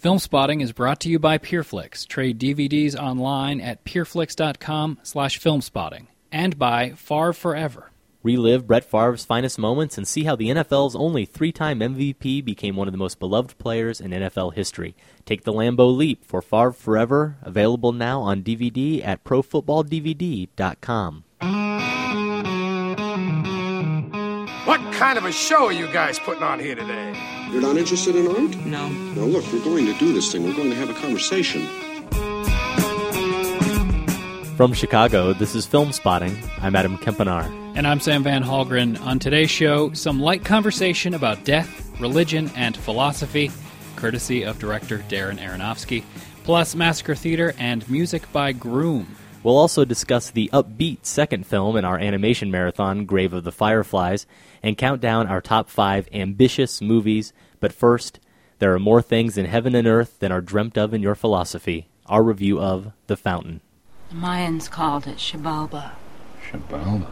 Film Spotting is brought to you by PureFlix. Trade DVDs online at pureflix.com/filmspotting. And by Favre Forever. Relive Brett Favre's finest moments and see how the NFL's only three-time MVP became one of the most beloved players in NFL history. Take the Lambeau Leap for Favre Forever, available now on DVD at ProFootballDVD.com. What kind of a show are you guys putting on here today? You're not interested in art? No. Now look, we're going to do this thing. We're going to have a conversation. From Chicago, this is Film Spotting. I'm Adam Kempenaar. And I'm Sam Van Hallgren. On today's show, some light conversation about death, religion, and philosophy, courtesy of director Darren Aronofsky, plus Massacre Theater and music by Groom. We'll also discuss the upbeat second film in our animation marathon, Grave of the Fireflies, and count down our top 5 ambitious movies. But first, there are more things in heaven and earth than are dreamt of in your philosophy. Our review of The Fountain. The Mayans called it Xibalba. Xibalba?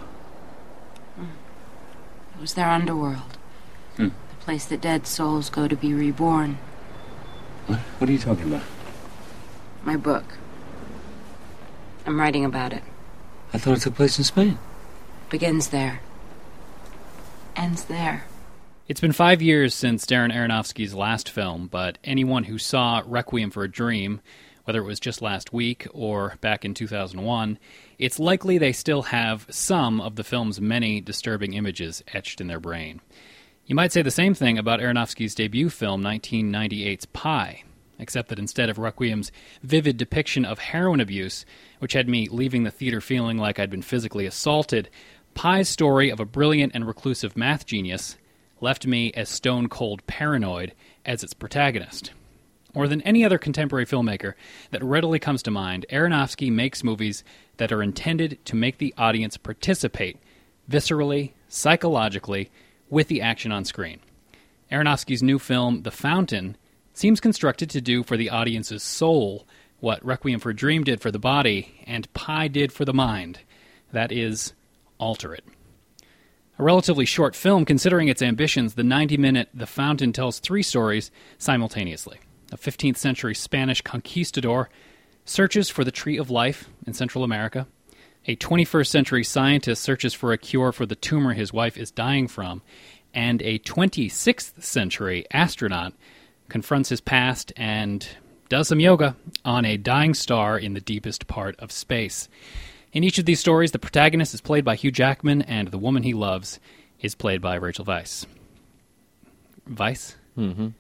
It was their underworld. The place that dead souls go to be reborn. What are you talking about? My book. I'm writing about it. I thought it took place in Spain. Begins there. Ends there. It's been 5 years since Darren Aronofsky's last film, but anyone who saw Requiem for a Dream, whether it was just last week or back in 2001, it's likely they still have some of the film's many disturbing images etched in their brain. You might say the same thing about Aronofsky's debut film, 1998's Pi, except that instead of Requiem's vivid depiction of heroin abuse, which had me leaving the theater feeling like I'd been physically assaulted, Pi's story of a brilliant and reclusive math genius left me as stone-cold paranoid as its protagonist. More than any other contemporary filmmaker that readily comes to mind, Aronofsky makes movies that are intended to make the audience participate viscerally, psychologically, with the action on screen. Aronofsky's new film, The Fountain, seems constructed to do for the audience's soul what Requiem for a Dream did for the body and Pi did for the mind. That is, alter it. A relatively short film, considering its ambitions, the 90-minute The Fountain tells 3 stories simultaneously. A 15th century Spanish conquistador searches for the tree of life in Central America. A 21st century scientist searches for a cure for the tumor his wife is dying from. And a 26th century astronaut confronts his past and does some yoga on a dying star in the deepest part of space. In each of these stories, the protagonist is played by Hugh Jackman, and the woman he loves is played by Rachel Weisz. Weisz? Mm-hmm.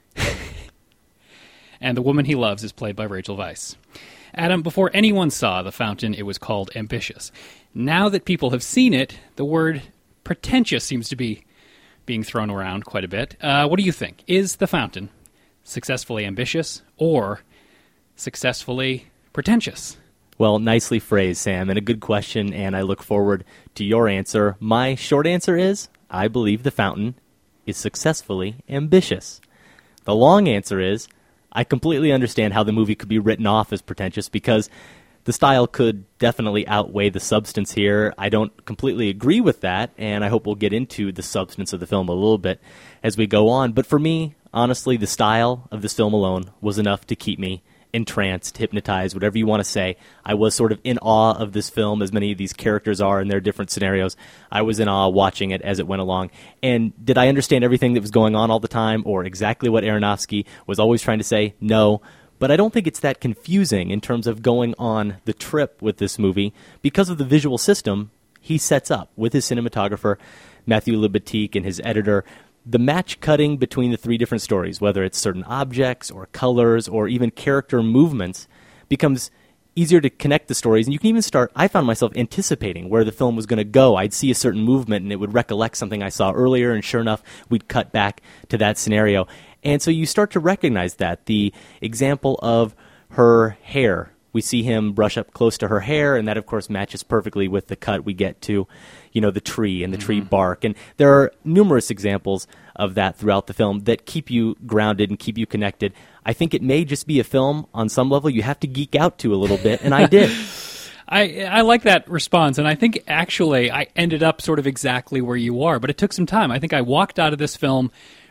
And the woman he loves is played by Rachel Weisz. Adam, before anyone saw The Fountain, it was called ambitious. Now that people have seen it, the word pretentious seems to be being thrown around quite a bit. What do you think? Is The Fountain successfully ambitious or successfully pretentious? Well, nicely phrased, Sam, and a good question, and I look forward to your answer. My short answer is, I believe The Fountain is successfully ambitious. The long answer is, I completely understand how the movie could be written off as pretentious because the style could definitely outweigh the substance here. I don't completely agree with that, and I hope we'll get into the substance of the film a little bit as we go on. But for me, honestly, the style of this film alone was enough to keep me entranced, hypnotized, whatever you want to say. I was sort of in awe of this film, as many of these characters are in their different scenarios. I was in awe watching it as it went along. And did I understand everything that was going on all the time, or exactly what Aronofsky was always trying to say? No. But I don't think it's that confusing in terms of going on the trip with this movie because of the visual system he sets up with his cinematographer, Matthew Libatique, and his editor. The match cutting between the 3 different stories, whether it's certain objects or colors or even character movements, becomes easier to connect the stories. And you can even start, I found myself anticipating where the film was going to go. I'd see a certain movement and it would recollect something I saw earlier, and sure enough, we'd cut back to that scenario. And so you start to recognize that. The example of her hair, we see him brush up close to her hair, and that, of course, matches perfectly with the cut we get to, the tree and the tree bark. And there are numerous examples of that throughout the film that keep you grounded and keep you connected. I think it may just be a film, on some level, you have to geek out to a little bit, and I did. I like that response, and I think actually I ended up sort of exactly where you are, but it took some time. I think I walked out of this film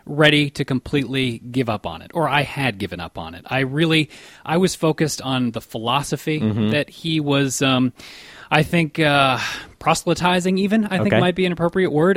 ready to completely give up on it, or I had given up on it. I was focused on the philosophy that he was, I think, proselytizing even, I think might be an appropriate word.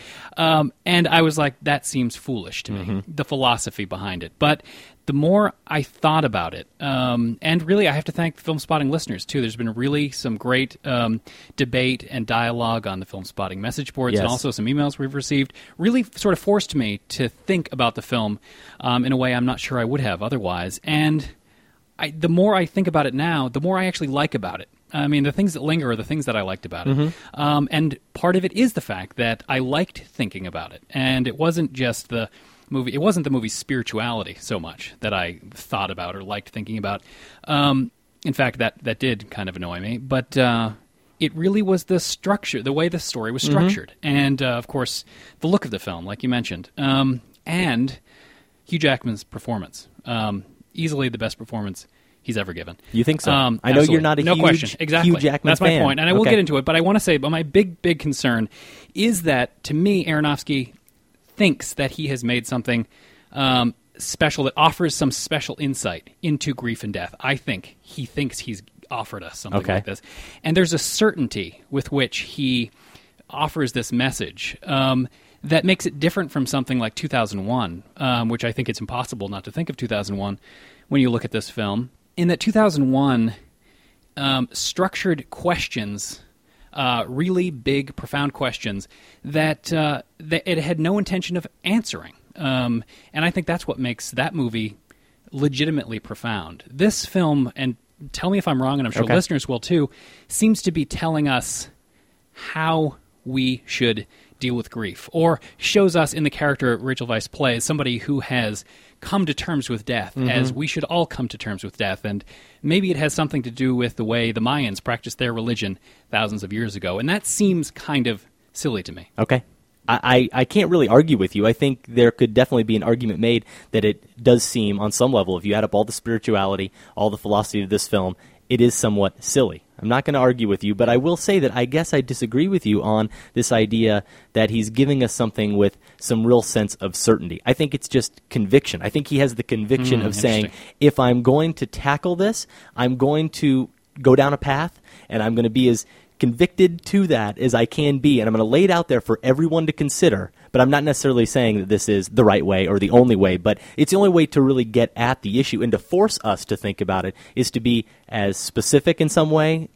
And I was like, that seems foolish to me, the philosophy behind it. But the more I thought about it, and really I have to thank the Film Spotting listeners too. There's been really some great debate and dialogue on the Film Spotting message boards, and also some emails we've received. Really sort of forced me to think about the film in a way I'm not sure I would have otherwise. And the more I think about it now, the more I actually like about it. I mean, the things that linger are the things that I liked about it. And part of it is the fact that I liked thinking about it. And it wasn't just the movie. It wasn't the movie's spirituality so much that I thought about or liked thinking about. In fact, that did kind of annoy me. But it really was the structure, the way the story was structured. And, of course, the look of the film, like you mentioned. And Hugh Jackman's performance. Easily the best performance he's ever given. You think so? I know you're not a Hugh Jackman That's fan. my point, and I will get into it, but I want to say, but my big concern is that, to me, Aronofsky thinks that he has made something special that offers some special insight into grief and death. I think he thinks he's offered us something like this. And there's a certainty with which he offers this message that makes it different from something like 2001, which I think it's impossible not to think of 2001 when you look at this film. In that 2001 structured questions, really big, profound questions that it had no intention of answering. And I think that's what makes that movie legitimately profound. This film, and tell me if I'm wrong, and I'm sure listeners will too, seems to be telling us how we should deal with grief, or shows us in the character Rachel Weisz plays somebody who has come to terms with death, as we should all come to terms with death. And maybe it has something to do with the way the Mayans practiced their religion thousands of years ago. And that seems kind of silly to me. Okay. I can't really argue with you. I think there could definitely be an argument made that it does seem, on some level, if you add up all the spirituality, all the philosophy of this film, it is somewhat silly. I'm not going to argue with you, but I will say that I guess I disagree with you on this idea that he's giving us something with some real sense of certainty. I think it's just conviction. I think he has the conviction of saying, if I'm going to tackle this, I'm going to go down a path, and I'm going to be as convicted to that as I can be, and I'm going to lay it out there for everyone to consider. But I'm not necessarily saying that this is the right way or the only way, but it's the only way to really get at the issue and to force us to think about it is to be as specific in some way,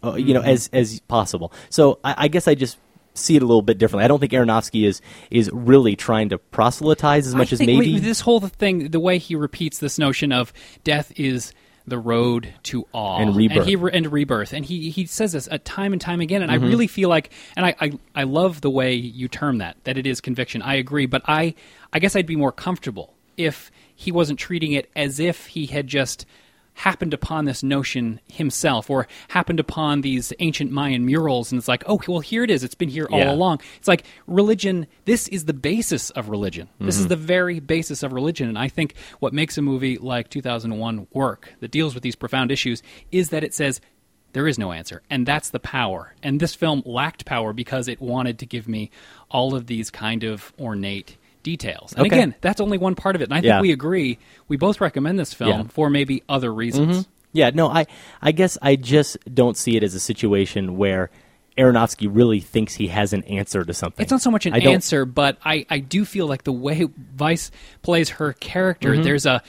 as possible. So I guess I just see it a little bit differently. I don't think Aronofsky is really trying to proselytize as much as maybe this whole thing, the way he repeats this notion of death is the road to awe and rebirth, and rebirth, and he says this time and time again. And I really feel like, and I love the way you term that it is conviction. I agree, but I guess I'd be more comfortable if he wasn't treating it as if he had just happened upon this notion himself, or happened upon these ancient Mayan murals, and it's like, oh, well, here it is. It's been here all along. It's like religion. This is the basis of religion. This is the very basis of religion. And I think what makes a movie like 2001 work, that deals with these profound issues, is that it says there is no answer. And that's the power. And this film lacked power because it wanted to give me all of these kind of ornate details. And again, that's only one part of it. And I think we agree. We both recommend this film for maybe other reasons. Yeah, no, I guess I just don't see it as a situation where Aronofsky really thinks he has an answer to something. It's not so much an answer, but I do feel like the way Weisz plays her character, there's a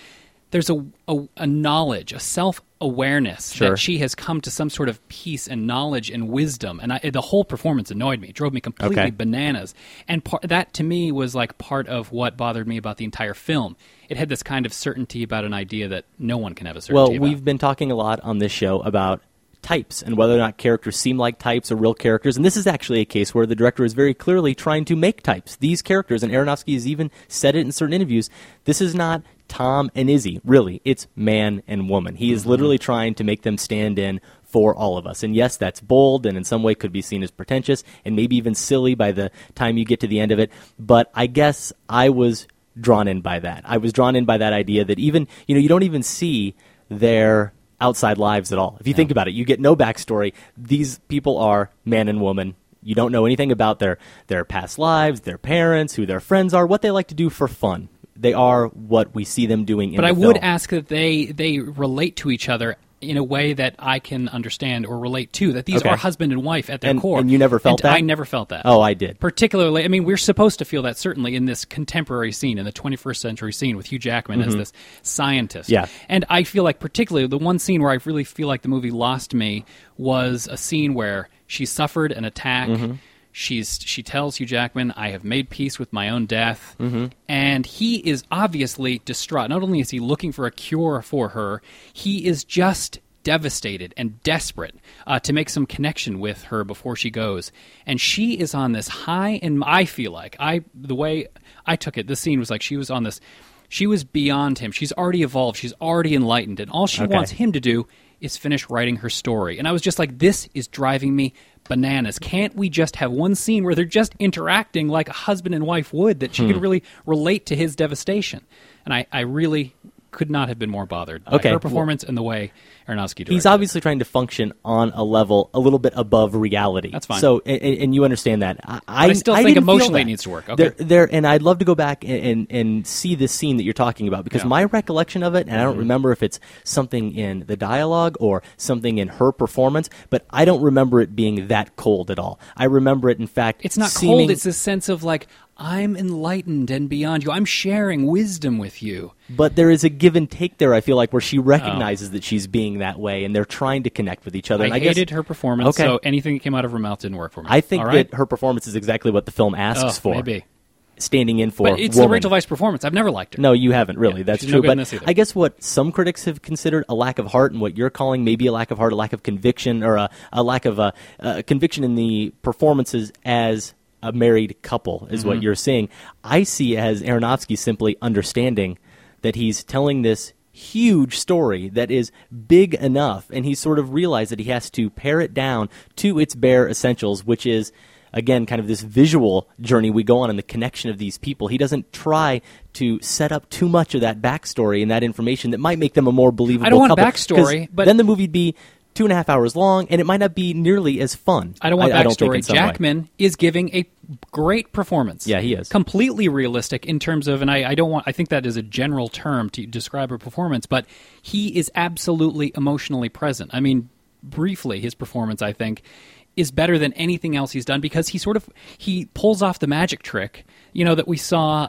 knowledge, a self-awareness that she has come to some sort of peace and knowledge and wisdom. And the whole performance annoyed me. It drove me completely bananas. And that, to me, was like part of what bothered me about the entire film. It had this kind of certainty about an idea that no one can have a certainty about. Well, we've been talking a lot on this show about types and whether or not characters seem like types or real characters. And this is actually a case where the director is very clearly trying to make types. These characters, and Aronofsky has even said it in certain interviews, this is not Tom and Izzy, really. It's man and woman. He is literally trying to make them stand in for all of us. And yes, that's bold and in some way could be seen as pretentious and maybe even silly by the time you get to the end of it. But I guess I was drawn in by that. I was drawn in by that idea that even, you don't even see their outside lives at all. If you think about it, you get no backstory. These people are man and woman. You don't know anything about their past lives, their parents, who their friends are, what they like to do for fun. They are what we see them doing in But the I would film. ask that they relate to each other in a way that I can understand or relate to, that these Okay. are husband and wife at their core. And you never felt And that? I never felt that. Oh, I did. Particularly, I mean, we're supposed to feel that certainly in this contemporary scene, in the 21st century scene with Hugh Jackman as this scientist. Yeah. And I feel like particularly the one scene where I really feel like the movie lost me was a scene where she suffered an attack. She tells Hugh Jackman, I have made peace with my own death. And he is obviously distraught. Not only is he looking for a cure for her, he is just devastated and desperate to make some connection with her before she goes. And she is on this high, and I feel like, the way I took it, this scene was like she was on this, she was beyond him. She's already evolved. She's already enlightened. And all she wants him to do is finish writing her story. And I was just like, this is driving me bananas. Can't we just have one scene where they're just interacting like a husband and wife would, that she can really relate to his devastation? And I really could not have been more bothered by her performance and the way Aronofsky directed He's obviously trying to function on a level a little bit above reality. That's fine. So, and you understand that. I still think didn't feel emotionally that. it needs to work. Okay. And I'd love to go back and see this scene that you're talking about, because my recollection of it, and I don't remember if it's something in the dialogue or something in her performance, but I don't remember it being that cold at all. I remember it, in fact, It's not seeming, cold. It's a sense of like, I'm enlightened and beyond you. I'm sharing wisdom with you. But there is a give and take there, I feel like, where she recognizes that she's being that way, and they're trying to connect with each other. And I guess, hated her performance, Okay. so anything that came out of her mouth didn't work for me. I think All right? that her performance is exactly what the film asks for. Maybe. Standing in for But it's woman. the Rachel Weisz performance. I've never liked her. No, you haven't really. Yeah, That's she's true. no good in But this either. I guess what some critics have considered a lack of heart, and what you're calling maybe a lack of heart, a lack of conviction, or a lack of conviction in the performances as a married couple, is what you're saying. I see as Aronofsky simply understanding that he's telling this huge story that is big enough, and he sort of realized that he has to pare it down to its bare essentials, which is, again, kind of this visual journey we go on and the connection of these people. He doesn't try to set up too much of that backstory and that information that might make them a more believable I don't want couple. backstory, 'Cause but- then the movie'd be 2.5 hours long, and it might not be nearly as fun. I don't want think backstory. in some way. Jackman is giving a great performance. Yeah, he is. Completely realistic in terms of, and I don't want, I think that is a general term to describe a performance, but he is absolutely emotionally present. I mean, briefly, his performance, I think, is better than anything else he's done, because he pulls off the magic trick, that we saw,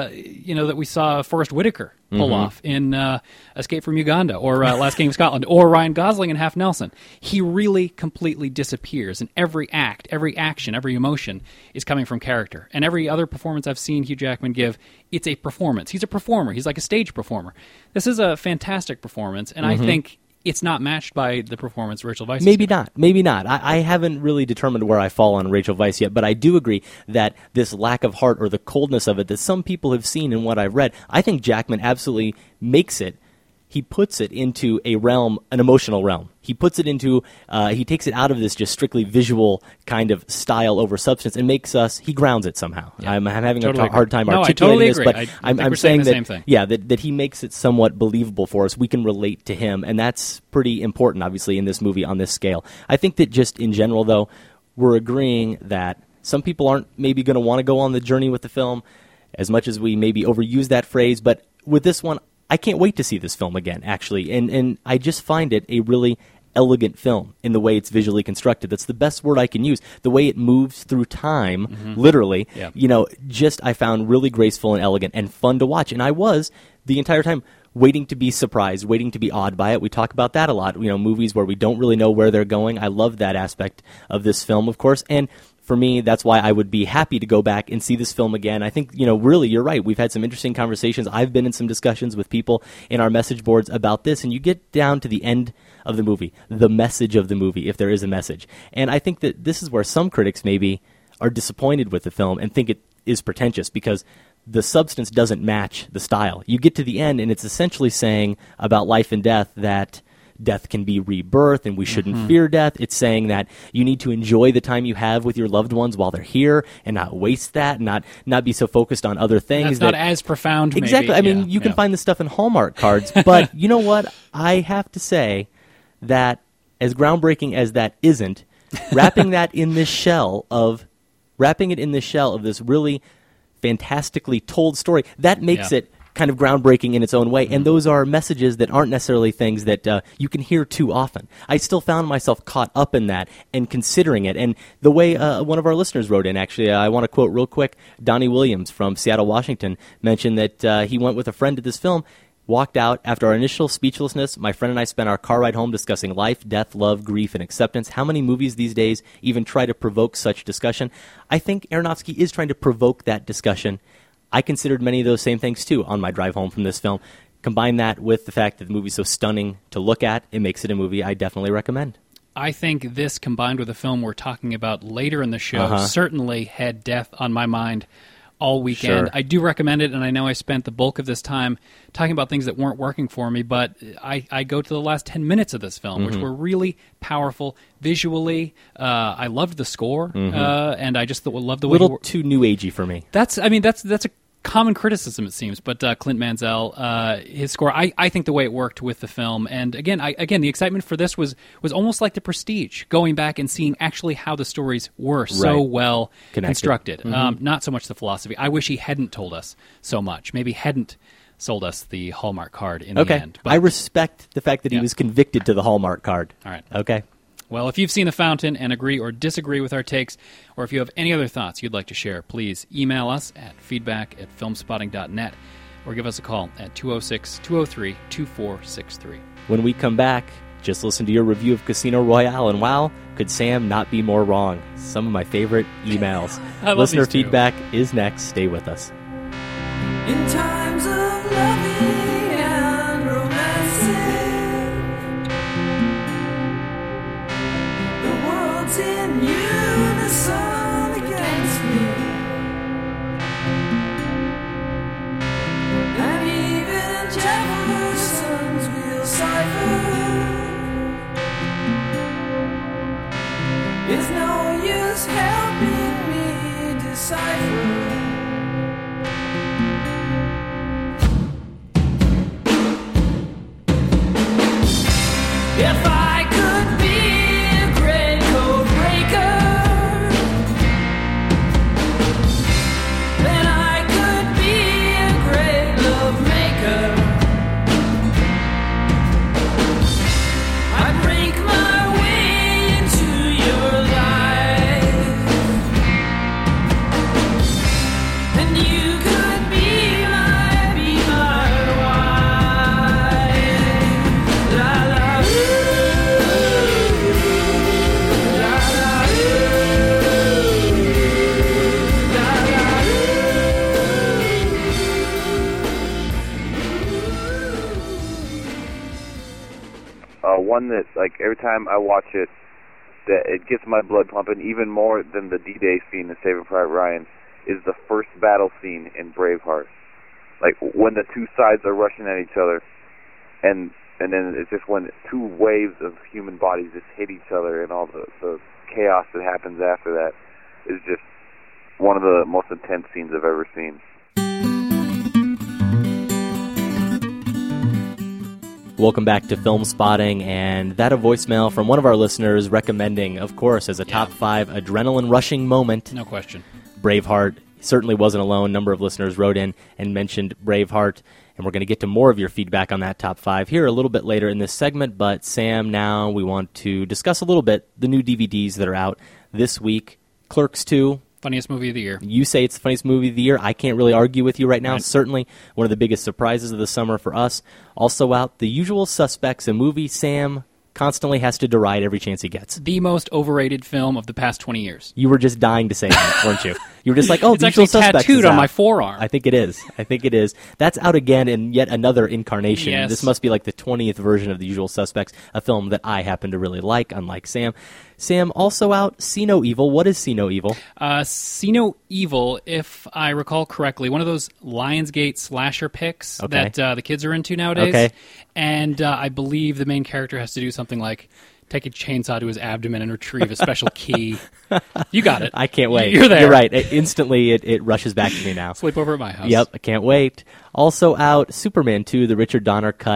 Forrest Whitaker pull off in Escape from Uganda, or Last King of Scotland, or Ryan Gosling in Half Nelson. He really completely disappears, and every act, every action, every emotion is coming from character. And every other performance I've seen Hugh Jackman give, it's a performance. He's a performer. He's like a stage performer. This is a fantastic performance, and I think it's not matched by the performance Rachel Weisz. Maybe not. I haven't really determined where I fall on Rachel Weisz yet, but I do agree that this lack of heart, or the coldness of it that some people have seen in what I've read, I think Jackman absolutely makes it. He puts it into a realm, an emotional realm. He puts it into, he takes it out of this just strictly visual kind of style over substance, and he grounds it somehow. Yeah. I'm having Totally a hard time No, I articulating totally this, agree. but I I'm think we're saying saying the that, same thing. yeah, that he makes it somewhat believable for us. We can relate to him, and that's pretty important, obviously, in this movie on this scale. I think that just in general, though, we're agreeing that some people aren't maybe going to want to go on the journey with the film, as much as we maybe overuse that phrase, but with this one, I can't wait to see this film again, actually, and I just find it a really elegant film in the way it's visually constructed. That's the best word I can use. The way it moves through time, literally, just I found really graceful and elegant and fun to watch. And I was, the entire time, waiting to be surprised, waiting to be awed by it. We talk about that a lot, movies where we don't really know where they're going. I love that aspect of this film, of course, and for me, that's why I would be happy to go back and see this film again. I think, really, you're right. We've had some interesting conversations. I've been in some discussions with people in our message boards about this, and you get down to the end of the movie, the message of the movie, if there is a message. And I think that this is where some critics maybe are disappointed with the film and think it is pretentious, because the substance doesn't match the style. You get to the end, and it's essentially saying about life and death that death can be rebirth, and we shouldn't fear death. It's saying that you need to enjoy the time you have with your loved ones while they're here, and not waste that, and not be so focused on other things. That's not as profound, maybe. Exactly. I mean, you can find this stuff in Hallmark cards, but you know what? I have to say that, as groundbreaking as that isn't, wrapping it in this shell of this really fantastically told story, that makes it kind of groundbreaking in its own way. And those are messages that aren't necessarily things that you can hear too often. I still found myself caught up in that and considering it. And the way one of our listeners wrote in, actually, I want to quote real quick, Donnie Williams from Seattle, Washington, mentioned that he went with a friend to this film, walked out. After our initial speechlessness, my friend and I spent our car ride home discussing life, death, love, grief, and acceptance. How many movies these days even try to provoke such discussion? I think Aronofsky is trying to provoke that discussion. I considered many of those same things, too, on my drive home from this film. Combine that with the fact that the movie's so stunning to look at, it makes it a movie I definitely recommend. I think this, combined with a film we're talking about later in the show, certainly had death on my mind all weekend. Sure. I do recommend it, and I know I spent the bulk of this time talking about things that weren't working for me, but I go to the last 10 minutes of this film, which were really powerful visually. I loved the score, and I just loved the way... A little too new agey for me. That's a common criticism, it seems, but Clint Mansell, his score, I think the way it worked with the film, and again, the excitement for this was almost like The Prestige, going back and seeing actually how the stories were so well constructed. Not so much the philosophy. I wish he hadn't told us so much. Maybe hadn't sold us the Hallmark card in the end. But I respect the fact that he was convicted to the Hallmark card. All right. Okay. Well, if you've seen The Fountain and agree or disagree with our takes, or if you have any other thoughts you'd like to share, please email us at feedback@filmspotting.net or give us a call at 206-203-2463. When we come back, just listen to your review of Casino Royale, and wow, could Sam not be more wrong? Some of my favorite emails. Listener feedback is next. Stay with us. In times of loving and romancing, the world's in unison against me, and even Jefferson's real cipher is no use helping me decipher. If I could be a great code breaker, then I could be a great love maker. I'd break my way into your life, and you could be my wife. La la. One that, like, every time I watch it, that it gets my blood pumping even more than the D-Day scene in Saving Private Ryan, is the first battle scene in Braveheart. Like, when the two sides are rushing at each other, and then it's just when two waves of human bodies just hit each other, and all the chaos that happens after that is just one of the most intense scenes I've ever seen. Welcome back to Film Spotting, and that a voicemail from one of our listeners recommending, of course, as a top 5 adrenaline-rushing moment. No question. Braveheart. Certainly wasn't alone. A number of listeners wrote in and mentioned Braveheart, and we're going to get to more of your feedback on that top 5 here a little bit later in this segment. But Sam, now we want to discuss a little bit the new DVDs that are out this week. Clerks 2. Funniest movie of the year. You say it's the funniest movie of the year. I can't really argue with you right now. Right. Certainly one of the biggest surprises of the summer for us. Also out, The Usual Suspects, a movie Sam constantly has to deride every chance he gets. The most overrated film of the past 20 years. You were just dying to say that, weren't you? You were just like, oh, it's The actually Usual Suspects tattooed is on out. my forearm. I think it is. That's out again in yet another incarnation. Yes. This must be like the 20th version of The Usual Suspects, a film that I happen to really like, unlike Sam. Sam, also out, See No Evil. What is See No Evil? See No Evil, if I recall correctly, one of those Lionsgate slasher picks that the kids are into nowadays. Okay. And I believe the main character has to do something like take a chainsaw to his abdomen and retrieve a special key. You got it. I can't wait. You're there. You're right. Instantly, it rushes back to me now. Sleep over at my house. Yep, I can't wait. Also out, Superman 2, the Richard Donner cut.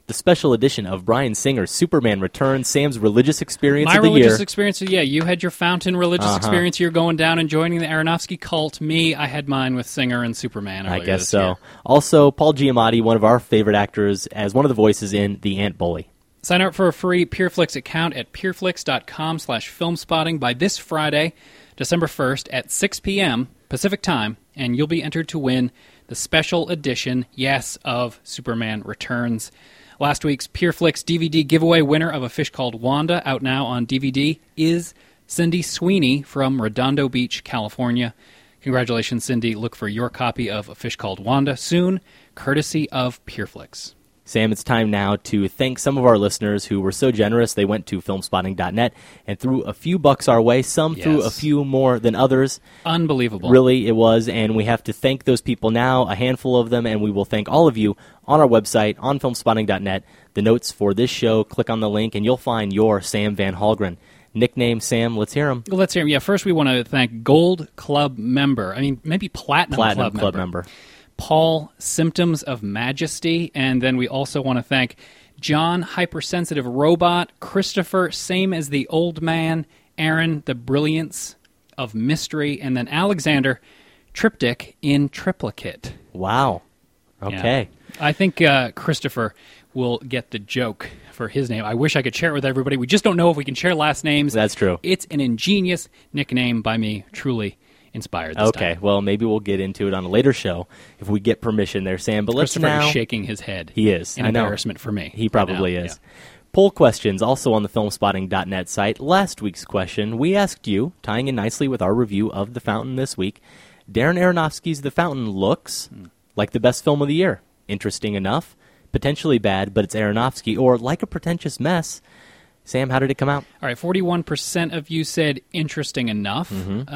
the special edition of Bryan Singer's Superman Returns, Sam's religious experience My of the religious year. experience, yeah, you had your fountain religious experience. You're going down and joining the Aronofsky cult. Me, I had mine with Singer and Superman. I earlier guess this so. year. Also, Paul Giamatti, one of our favorite actors, as one of the voices in The Ant Bully. Sign up for a free PureFlix account at pureflix.com/filmspotting by this Friday, December 1st at 6 p.m. Pacific Time, and you'll be entered to win the special edition, yes, of Superman Returns. Last week's PureFlix DVD giveaway winner of A Fish Called Wanda, out now on DVD, is Cindy Sweeney from Redondo Beach, California. Congratulations, Cindy. Look for your copy of A Fish Called Wanda soon, courtesy of PureFlix. Sam, it's time now to thank some of our listeners who were so generous. They went to filmspotting.net and threw a few bucks our way. Some threw a few more than others. Unbelievable. Really, it was, and we have to thank those people now, a handful of them, and we will thank all of you on our website, on filmspotting.net. The notes for this show, click on the link, and you'll find your Sam Van Hallgren. Nickname, Sam, let's hear him. Let's hear him. Yeah, first we want to thank Gold Club member. I mean, maybe Platinum Club member. Paul, Symptoms of Majesty, and then we also want to thank John, Hypersensitive Robot, Christopher, Same as the Old Man, Aaron, The Brilliance of Mystery, and then Alexander, Triptych in Triplicate. Wow. Okay. Yeah. I think Christopher will get the joke for his name. I wish I could share it with everybody. We just don't know if we can share last names. That's true. It's an ingenious nickname by me, truly inspired this time. Well, maybe we'll get into it on a later show if we get permission there, Sam. But let's Christopher now... is shaking his head. He is. In embarrassment for me. He probably is. Yeah. Poll questions also on the filmspotting.net site. Last week's question, we asked you, tying in nicely with our review of The Fountain this week, Darren Aronofsky's The Fountain looks like the best film of the year. Interesting enough, potentially bad, but it's Aronofsky, or like a pretentious mess. Sam, how did it come out? All right, 41% of you said interesting enough.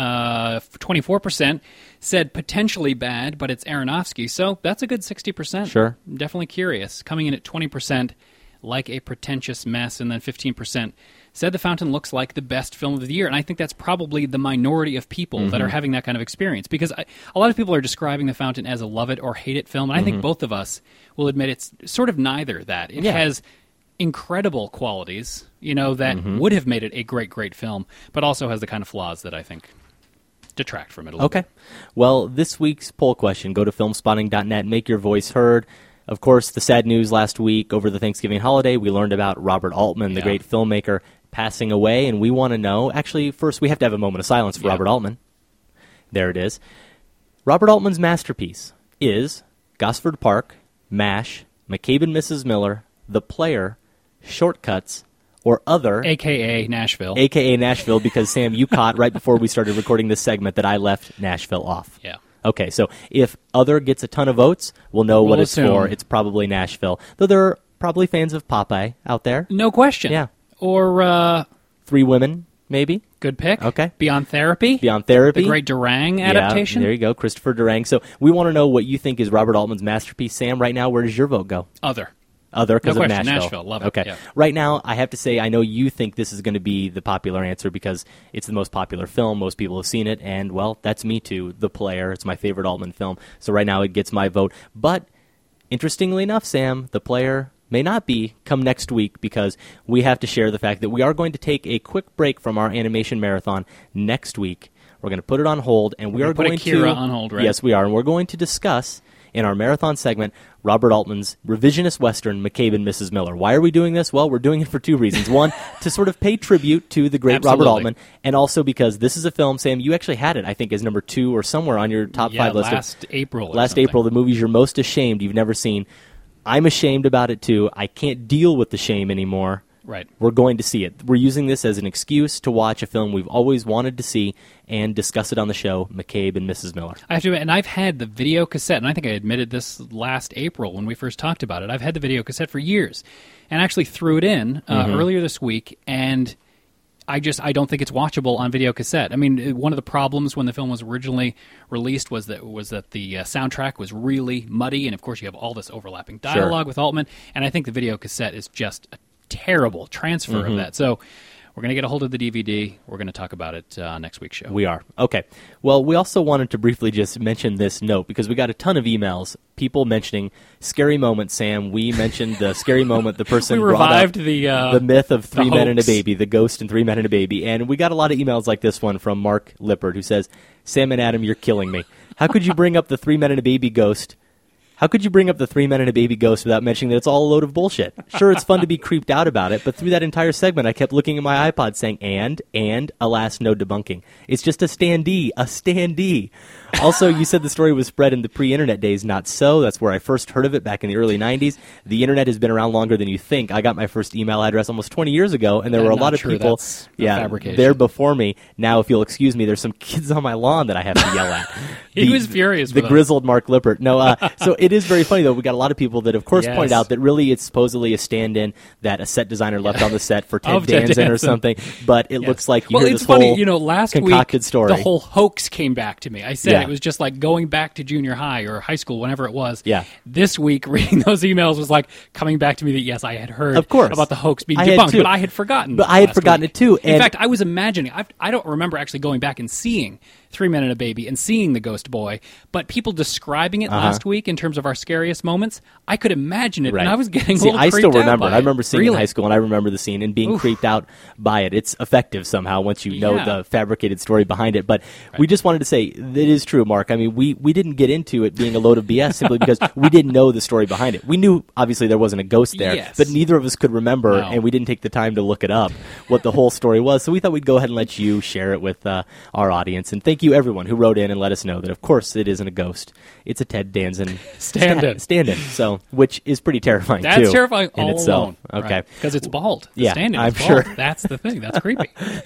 24% said potentially bad, but it's Aronofsky. So that's a good 60%. Sure. Definitely curious. Coming in at 20%, like a pretentious mess, and then 15% said The Fountain looks like the best film of the year. And I think that's probably the minority of people that are having that kind of experience. Because a lot of people are describing The Fountain as a love it or hate it film. And I think both of us will admit it's sort of neither that. It has incredible qualities, that would have made it a great, great film, but also has the kind of flaws that I think detract from it a little bit. Well, this week's poll question, go to filmspotting.net, make your voice heard. Of course, the sad news last week over the Thanksgiving holiday, we learned about Robert Altman, the great filmmaker, passing away, and we want to know, actually, first we have to have a moment of silence for Robert Altman. There it is. Robert Altman's masterpiece is Gosford Park, MASH, McCabe and Mrs. Miller, The Player, Shortcuts, or Other. A.K.A. Nashville. A.K.A. Nashville, because, Sam, you caught right before we started recording this segment that I left Nashville off. Yeah. Okay, so if Other gets a ton of votes, we'll know what it's for. It's probably Nashville. Though there are probably fans of Popeye out there. No question. Yeah. Or Three Women, maybe. Good pick. Okay. Beyond Therapy. Beyond Therapy. The Great Durang adaptation. Yeah, there you go, Christopher Durang. So we want to know what you think is Robert Altman's masterpiece. Sam, right now, where does your vote go? Other. Because no of question. Nashville. Love it. Okay. Yeah. Right now, I have to say, I know you think this is going to be the popular answer because it's the most popular film. Most people have seen it, and, well, that's me too. The Player. It's my favorite Altman film. So right now, it gets my vote. But, interestingly enough, Sam, The Player may not be come next week because we have to share the fact that we are going to take a quick break from our animation marathon next week. We're going to put it on hold, and we are going to... put Akira on hold, right? Yes, we are, and we're going to discuss... in our marathon segment, Robert Altman's revisionist Western, McCabe and Mrs. Miller. Why are we doing this? Well, we're doing it for two reasons. One, to sort of pay tribute to the great Robert Altman, and also because this is a film, Sam, you actually had it, I think, as number 2 or somewhere on your top 5 list. Last April. Last April, the movies you're most ashamed you've never seen. I'm ashamed about it, too. I can't deal with the shame anymore. Right. We're going to see it. We're using this as an excuse to watch a film we've always wanted to see and discuss it on the show, McCabe and Mrs. Miller. I have to admit, and I've had the video cassette, and I think I admitted this last April when we first talked about it. I've had the video cassette for years, and actually threw it in earlier this week, and I don't think it's watchable on video cassette. I mean, one of the problems when the film was originally released was that the soundtrack was really muddy, and of course you have all this overlapping dialogue with Altman, and I think the video cassette is just a terrible transfer of that. So We're going to get a hold of the DVD. We're going to talk about it next week's show. We are. Okay. Well, we also wanted to briefly just mention this note because we got a ton of emails, people mentioning scary moments, Sam. We mentioned the scary moment, the person We brought revived up the myth of Three Men and a hoax. Baby, the ghost in 3 Men and a Baby. And we got a lot of emails like this one from Mark Lippert, who says, Sam and Adam, you're killing me. How could you bring up the 3 Men and a Baby ghost? How could you bring up the 3 Men and a Baby ghost without mentioning that it's all a load of bullshit? Sure, it's fun to be creeped out about it, but through that entire segment, I kept looking at my iPod saying, and, alas, no debunking. It's just a standee. Also, you said the story was spread in the pre-internet days. Not so. That's where I first heard of it back in the early 90s. The internet has been around longer than you think. I got my first email address almost 20 years ago, and there were a Not lot of true. people That's a fabrication. there before me. Now, if you'll excuse me, there's some kids on my lawn that I have to yell at. He was furious The with us. grizzled Mark Lippert. No, so it is very funny, though. We got a lot of people that, of course, Yes. point out that really it's supposedly a stand-in that a set designer left on the set for Ted Of Ted Danson or Danson. something, but it Yes. looks like you well, hear it's this funny, whole last concocted week story. the whole hoax came back to me. I said Yeah. it was just like going back to junior high or high school, whenever it was. Yeah. This week, reading those emails was like coming back to me that yes, I had heard Of course. about the hoax being I had debunked, too. but I had forgotten. But I had last forgotten week. it too, In and- fact, I was imagining. I don't remember actually going back and seeing 3 Men and a Baby and seeing the Ghost Boy, but people describing it last week in terms of our scariest moments, I could imagine it, Right. and I was getting See, a little I creeped still out remember. by I remember seeing it in Really? high school, and I remember the scene and being creeped out by it. It's effective somehow once you know Yeah. the fabricated story behind it. But we just wanted to say it is true, Mark. I mean, we didn't get into it being a load of BS simply because we didn't know the story behind it. We knew, obviously, there wasn't a ghost there, Yes. but neither of us could remember, No. and we didn't take the time to look it up, what the whole story was. So we thought we'd go ahead and let you share it with our audience. And thank you, everyone, who wrote in and let us know that, of course, it isn't a ghost. It's a Ted Danson Stand-in. stand-in, so, which is pretty terrifying, That's too. terrifying in all itself. alone. Okay. Because it's bald. The Yeah, stand-in I'm is bald. sure. That's the thing. That's creepy.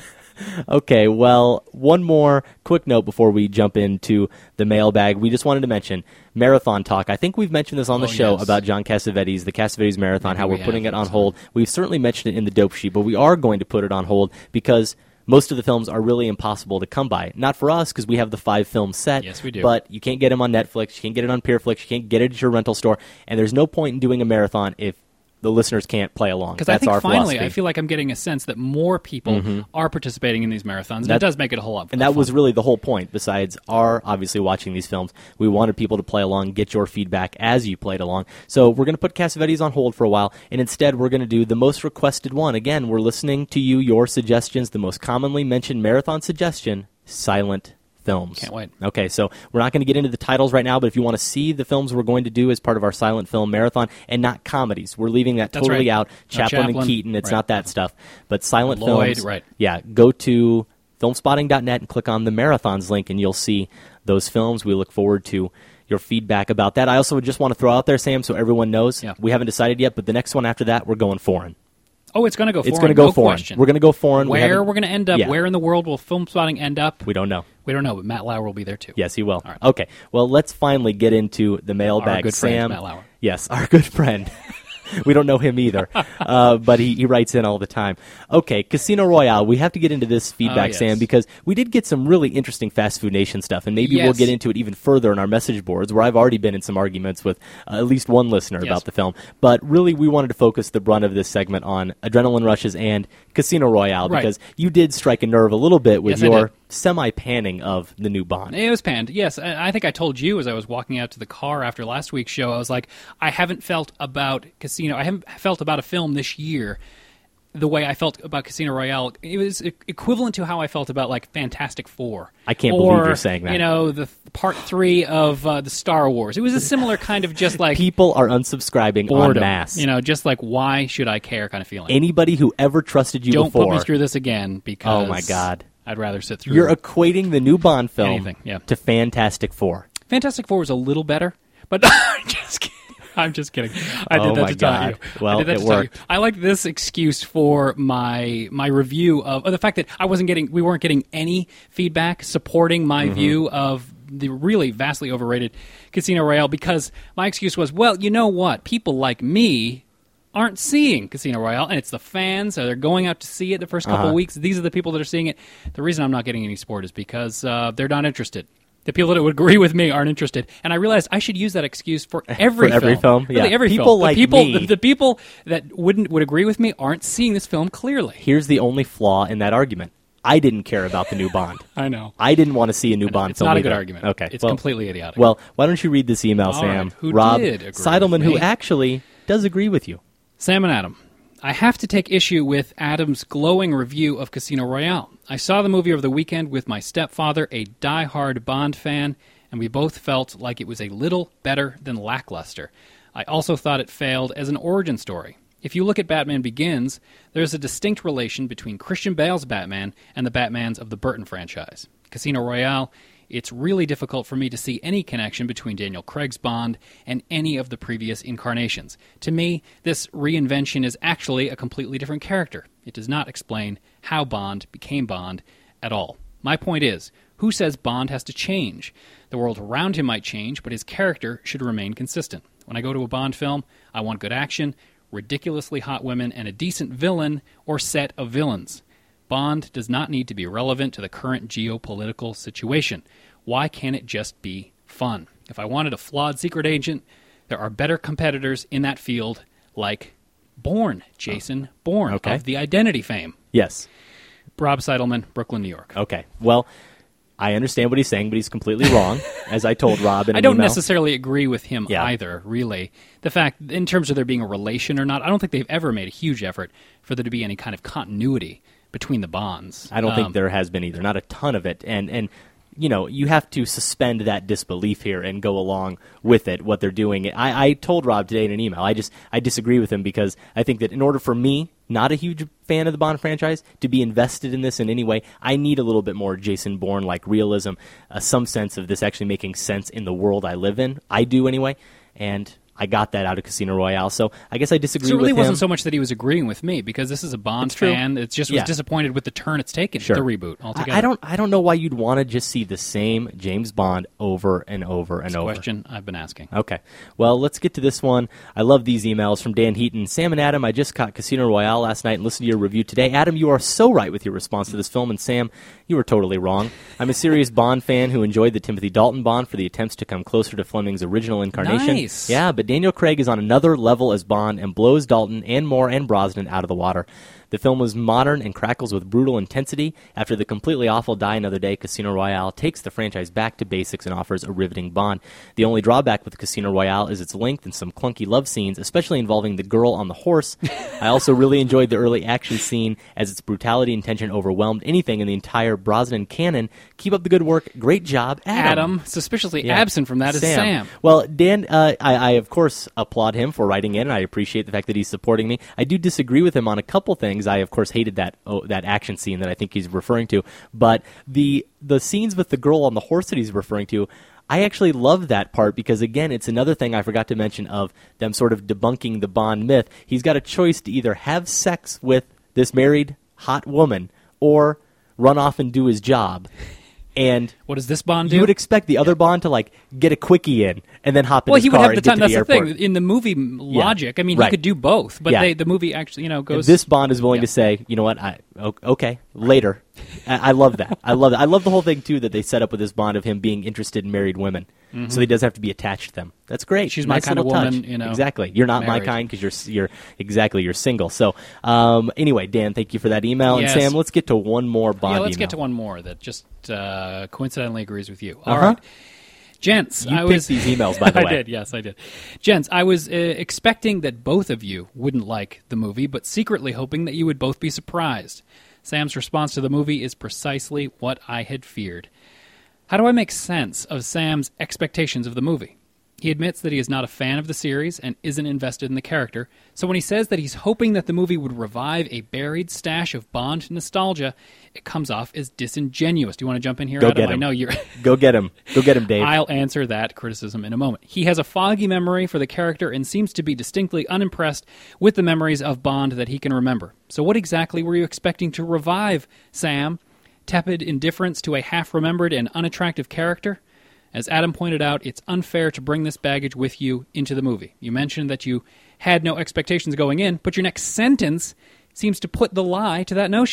Okay, well, one more quick note before we jump into the mailbag. We just wanted to mention Marathon Talk. I think we've mentioned this on the show yes. about John Cassavetes, the Cassavetes Marathon, Maybe how we we're putting have, it on so. hold. We've certainly mentioned it in the dope sheet, but we are going to put it on hold because most of the films are really impossible to come by. Not for us, because we have the 5-film set. Yes, we do. But you can't get them on Netflix, you can't get it on Peerflix, you can't get it at your rental store, and there's no point in doing a marathon if the listeners can't play along. Because That's I think our finally, philosophy. I feel like I'm getting a sense that more people are participating in these marathons. And That- it does make it a whole lot And that fun. was really the whole point. Besides our obviously watching these films, we wanted people to play along, get your feedback as you played along. So we're going to put Cassavetes on hold for a while, and instead we're going to do the most requested one. Again, we're listening to you, your suggestions. The most commonly mentioned marathon suggestion: silent films. Can't wait. Okay, so we're not going to get into the titles right now, but if you want to see the films we're going to do as part of our silent film marathon, and not comedies, we're leaving that That's totally right. out. No Chaplin and Chaplin, Keaton, it's right. not that stuff. But silent Lloyd, films, right. yeah, go to filmspotting.net and click on the marathons link, and you'll see those films. We look forward to your feedback about that. I also would just want to throw out there, Sam, so everyone knows, Yeah. we haven't decided yet, but the next one after that, we're going foreign. Oh, it's going to go foreign. It's going to go no foreign. question. We're going to go foreign. Where we're going to end up, Yeah. where in the world will Film Spotting end up? We don't know. We don't know, but Matt Lauer will be there too. Yes, he will. All right. Okay. Well, let's finally get into the mailbag. Our good friend, Sam, Matt Lauer. Yes, our good friend. We don't know him either, but he writes in all the time. Okay, Casino Royale. We have to get into this feedback, yes. Sam, because we did get some really interesting Fast Food Nation stuff, and maybe we'll Yes. get into it even further in our message boards, where I've already been in some arguments with at least one listener Yes. about the film. But really, we wanted to focus the brunt of this segment on Adrenaline Rushes and Casino Royale, Right. because you did strike a nerve a little bit with Yes, I your did. semi-panning of the new Bond. It was panned, yes. I think I told you as I was walking out to the car after last week's show, I was like, I haven't felt about Casino, I haven't felt about a film this year the way I felt about Casino Royale. It was equivalent to how I felt about, like, Fantastic Four. I can't or, believe you're saying that. You know, the Part 3 of the Star Wars. It was a similar kind of just, like, People are unsubscribing en boredom. masse. You know, just like, why should I care kind of feeling. Anybody who ever trusted you Don't before, put me through this again because Oh, my God. I'd rather sit through you're equating the new Bond film Anything, yeah. to Fantastic Four. Fantastic Four was a little better, but I'm just kidding. I did Oh that my to tell God. you. Well, I did that it to tell worked. you. I like this excuse for my review of the fact that we weren't getting any feedback supporting my Mm-hmm. view of the really vastly overrated Casino Royale, because my excuse was, well, you know what? People like me aren't seeing Casino Royale, and it's the fans. They're going out to see it the first couple of weeks. These are the people that are seeing it. The reason I'm not getting any support is because they're not interested. The people that would agree with me aren't interested. And I realized I should use that excuse for every film. every film? Really, Yeah. every People film. like me. The people that would agree with me aren't seeing this film clearly. Here's the only flaw in that argument. I didn't care about the new Bond. I know. I didn't want to see a new Bond It's film not a either. good argument. Okay. It's completely idiotic. Well, why don't you read this email, All Sam? right. Who Rob did agree Seidelman, with who me? actually does agree with you. Sam and Adam, I have to take issue with Adam's glowing review of Casino Royale. I saw the movie over the weekend with my stepfather, a die-hard Bond fan, and we both felt like it was a little better than lackluster. I also thought it failed as an origin story. If you look at Batman Begins, there's a distinct relation between Christian Bale's Batman and the Batmans of the Burton franchise. Casino Royale, it's really difficult for me to see any connection between Daniel Craig's Bond and any of the previous incarnations. To me, this reinvention is actually a completely different character. It does not explain how Bond became Bond at all. My point is, who says Bond has to change? The world around him might change, but his character should remain consistent. When I go to a Bond film, I want good action, ridiculously hot women, and a decent villain or set of villains. Bond does not need to be relevant to the current geopolitical situation. Why can't it just be fun? If I wanted a flawed secret agent, there are better competitors in that field, like Bourne, Jason Bourne, Okay. of the Identity fame. Yes. Rob Seidelman, Brooklyn, New York. Okay. Well, I understand what he's saying, but he's completely wrong, as I told Rob in an I don't email. necessarily agree with him Yeah. either, really. The fact, in terms of there being a relation or not, I don't think they've ever made a huge effort for there to be any kind of continuity between the Bonds. I don't think there has been either. Not a ton of it. And you know, you have to suspend that disbelief here and go along with it, what they're doing. I told Rob today in an email, I disagree with him because I think that in order for me, not a huge fan of the Bond franchise, to be invested in this in any way, I need a little bit more Jason Bourne-like realism, some sense of this actually making sense in the world I live in. I do anyway, and I got that out of Casino Royale, so I guess I disagree So it really with him. wasn't so much that he was agreeing with me, because this is a Bond It's true. fan. It just was Yeah. disappointed with the turn it's taken, Sure. the reboot altogether. I don't know why you'd want to just see the same James Bond over and over and It's a over. question I've been asking. Okay. Well, let's get to this one. I love these emails from Dan Heaton. Sam and Adam, I just caught Casino Royale last night and listened to your review today. Adam, you are so right with your response to this film, and Sam, you were totally wrong. I'm a serious Bond fan who enjoyed the Timothy Dalton Bond for the attempts to come closer to Fleming's original incarnation. Nice. Yeah, but Daniel Craig is on another level as Bond and blows Dalton and Moore and Brosnan out of the water. The film was modern and crackles with brutal intensity. After the completely awful Die Another Day, Casino Royale takes the franchise back to basics and offers a riveting Bond. The only drawback with Casino Royale is its length and some clunky love scenes, especially involving the girl on the horse. I also really enjoyed the early action scene, as its brutality and tension overwhelmed anything in the entire Brosnan canon. Keep up the good work. Great job, Adam. Suspiciously Yeah. absent from that is Sam. Well, Dan, I of course applaud him for writing in, and I appreciate the fact that he's supporting me. I do disagree with him on a couple things. I, of course, hated that action scene that I think he's referring to. But the scenes with the girl on the horse that he's referring to, I actually love that part because, again, it's another thing I forgot to mention of them sort of debunking the Bond myth. He's got a choice to either have sex with this married hot woman or run off and do his job. And What does this Bond do? you would expect the other Bond to like get a quickie in and then hop in Well, his he would car have the and get time. to That's the the airport. thing. In the movie logic, I mean, Right. he could do both, but Yeah. the movie actually, goes. This Bond is willing Yeah. to say, you know what, okay, later. I love that. I love that. I love the whole thing, too, that they set up with this Bond of him being interested in married women. So he does have to be attached to them. That's great. She's my Nice kind of little touch. woman, Exactly. You're not married. my kind because you're single. So anyway, Dan, thank you for that email. Yes. And Sam, let's get to one more Bond Yeah, let's email. get to one more that just coincidentally agrees with you. All Uh-huh. right. Gents, You I picked was these emails, by the way. I did, yes, I did. Gents, I was expecting that both of you wouldn't like the movie, but secretly hoping that you would both be surprised. Sam's response to the movie is precisely what I had feared. How do I make sense of Sam's expectations of the movie? He admits that he is not a fan of the series and isn't invested in the character, so when he says that he's hoping that the movie would revive a buried stash of Bond nostalgia, it comes off as disingenuous. Do you want to jump in here, Go Adam? get him. I know you're... Go get him, Dave. I'll answer that criticism in a moment. He has a foggy memory for the character and seems to be distinctly unimpressed with the memories of Bond that he can remember. So what exactly were you expecting to revive, Sam? Tepid indifference to a half-remembered and unattractive character? As Adam pointed out, it's unfair to bring this baggage with you into the movie. You mentioned that you had no expectations going in, but your next sentence seems to put the lie to that notion.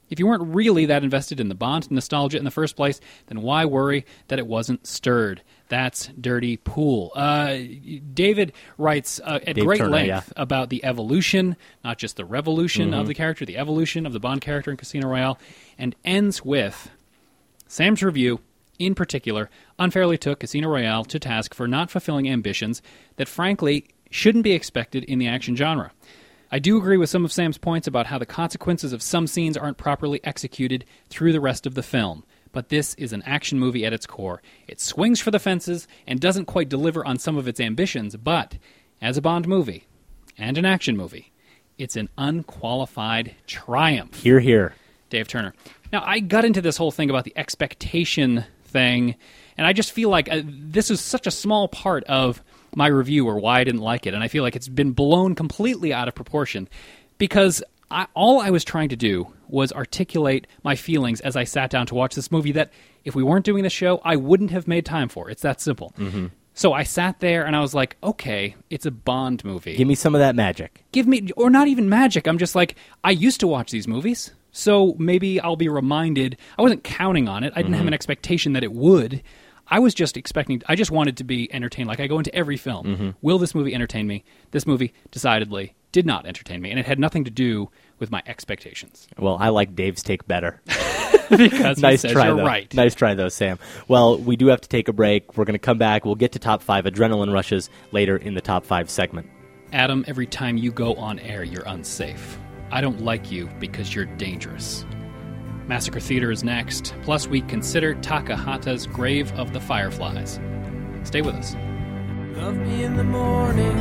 If you weren't really that invested in the Bond nostalgia in the first place, then why worry that it wasn't stirred? That's Dirty Pool. David writes at great Turner, length about the evolution, not just the revolution of the character, the evolution of the Bond character in Casino Royale, and ends with Sam's review, in particular, unfairly took Casino Royale to task for not fulfilling ambitions that, frankly, shouldn't be expected in the action genre. I do agree with some of Sam's points about how the consequences of some scenes aren't properly executed through the rest of the film. But this is an action movie at its core. It swings for the fences and doesn't quite deliver on some of its ambitions, but as a Bond movie and an action movie, it's an unqualified triumph. Hear, hear. Dave Turner. Now, I got into this whole thing about the expectation thing, and I just feel like this is such a small part of my review or why I didn't like it, and I feel like it's been blown completely out of proportion because all I was trying to do was articulate my feelings as I sat down to watch this movie that if we weren't doing the show, I wouldn't have made time for. It's that simple. Mm-hmm. So I sat there and I was like, okay, it's a Bond movie. Give me some of that magic. Give me, or not even magic. I'm just like, I used to watch these movies, so maybe I'll be reminded. I wasn't counting on it. I didn't have an expectation that it would. I was just expecting, I just wanted to be entertained. Like I go into every film. Mm-hmm. Will this movie entertain me? This movie decidedly did not entertain me, and it had nothing to do with my expectations. Well, I like Dave's take better. Because nice he says try, you're though. right. Nice try, though, Sam. Well, we do have to take a break. We're going to come back. We'll get to Top 5 Adrenaline Rushes later in the Top 5 segment. Adam, every time you go on air, you're unsafe. I don't like you because you're dangerous. Massacre Theater is next. Plus, we consider Takahata's Grave of the Fireflies. Stay with us. Love me in the morning,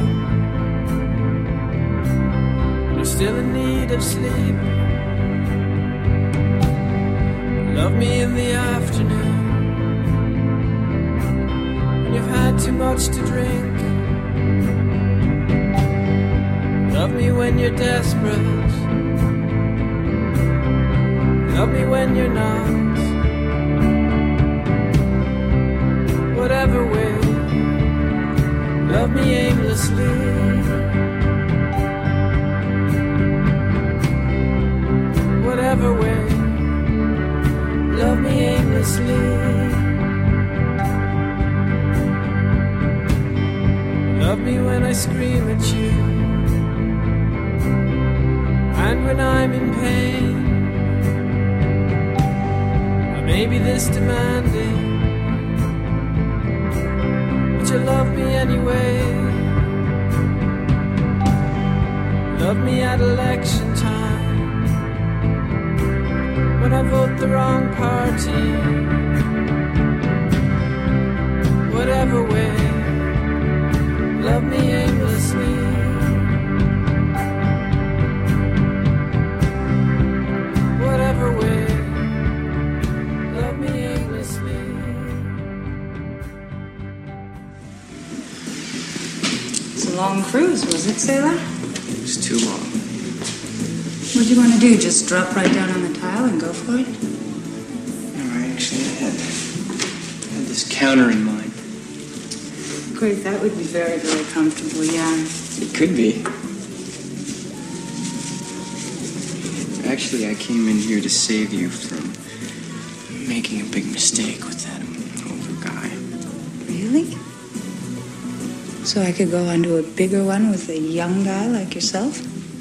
you're still in need of sleep. Love me in the afternoon, when you've had too much to drink. Love me when you're desperate, love me when you're not. Whatever way, love me aimlessly. Whatever way, love me aimlessly. Love me when I scream at you, and when I'm in pain. I may be this demanding, but you love me anyway. Love me at election time, when I vote the wrong party. Whatever way, love me aimlessly. Whatever way, love me aimlessly. It's a long cruise, was it, sailor? It was too long. What'd you want to do? Just drop right down on the tile and go for it? No, I actually had this counter in mind. Great, that would be very, very comfortable, yeah. It could be. Actually, I came in here to save you from making a big mistake with that older guy. Really? So I could go on to a bigger one with a young guy like yourself?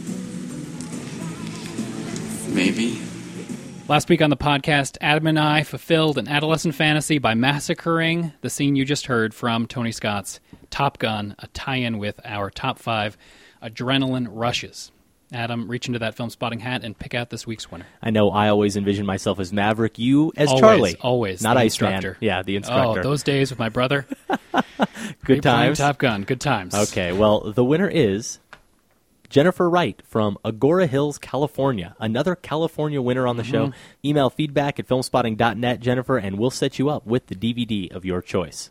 Maybe. Last week on the podcast, Adam and I fulfilled an adolescent fantasy by massacring the scene you just heard from Tony Scott's Top Gun, a tie-in with our top 5 adrenaline rushes. Adam, reach into that film spotting hat and pick out this week's winner. I know I always envision myself as Maverick, you as always, Charlie. Always. Not the Iceman. instructor. Yeah, the instructor. Oh, those days with my brother. Good times. Top Gun. Good times. Okay, well, the winner is Jennifer Wright from Agora Hills, California. Another California winner on the show. Email feedback at filmspotting.net, Jennifer, and we'll set you up with the DVD of your choice.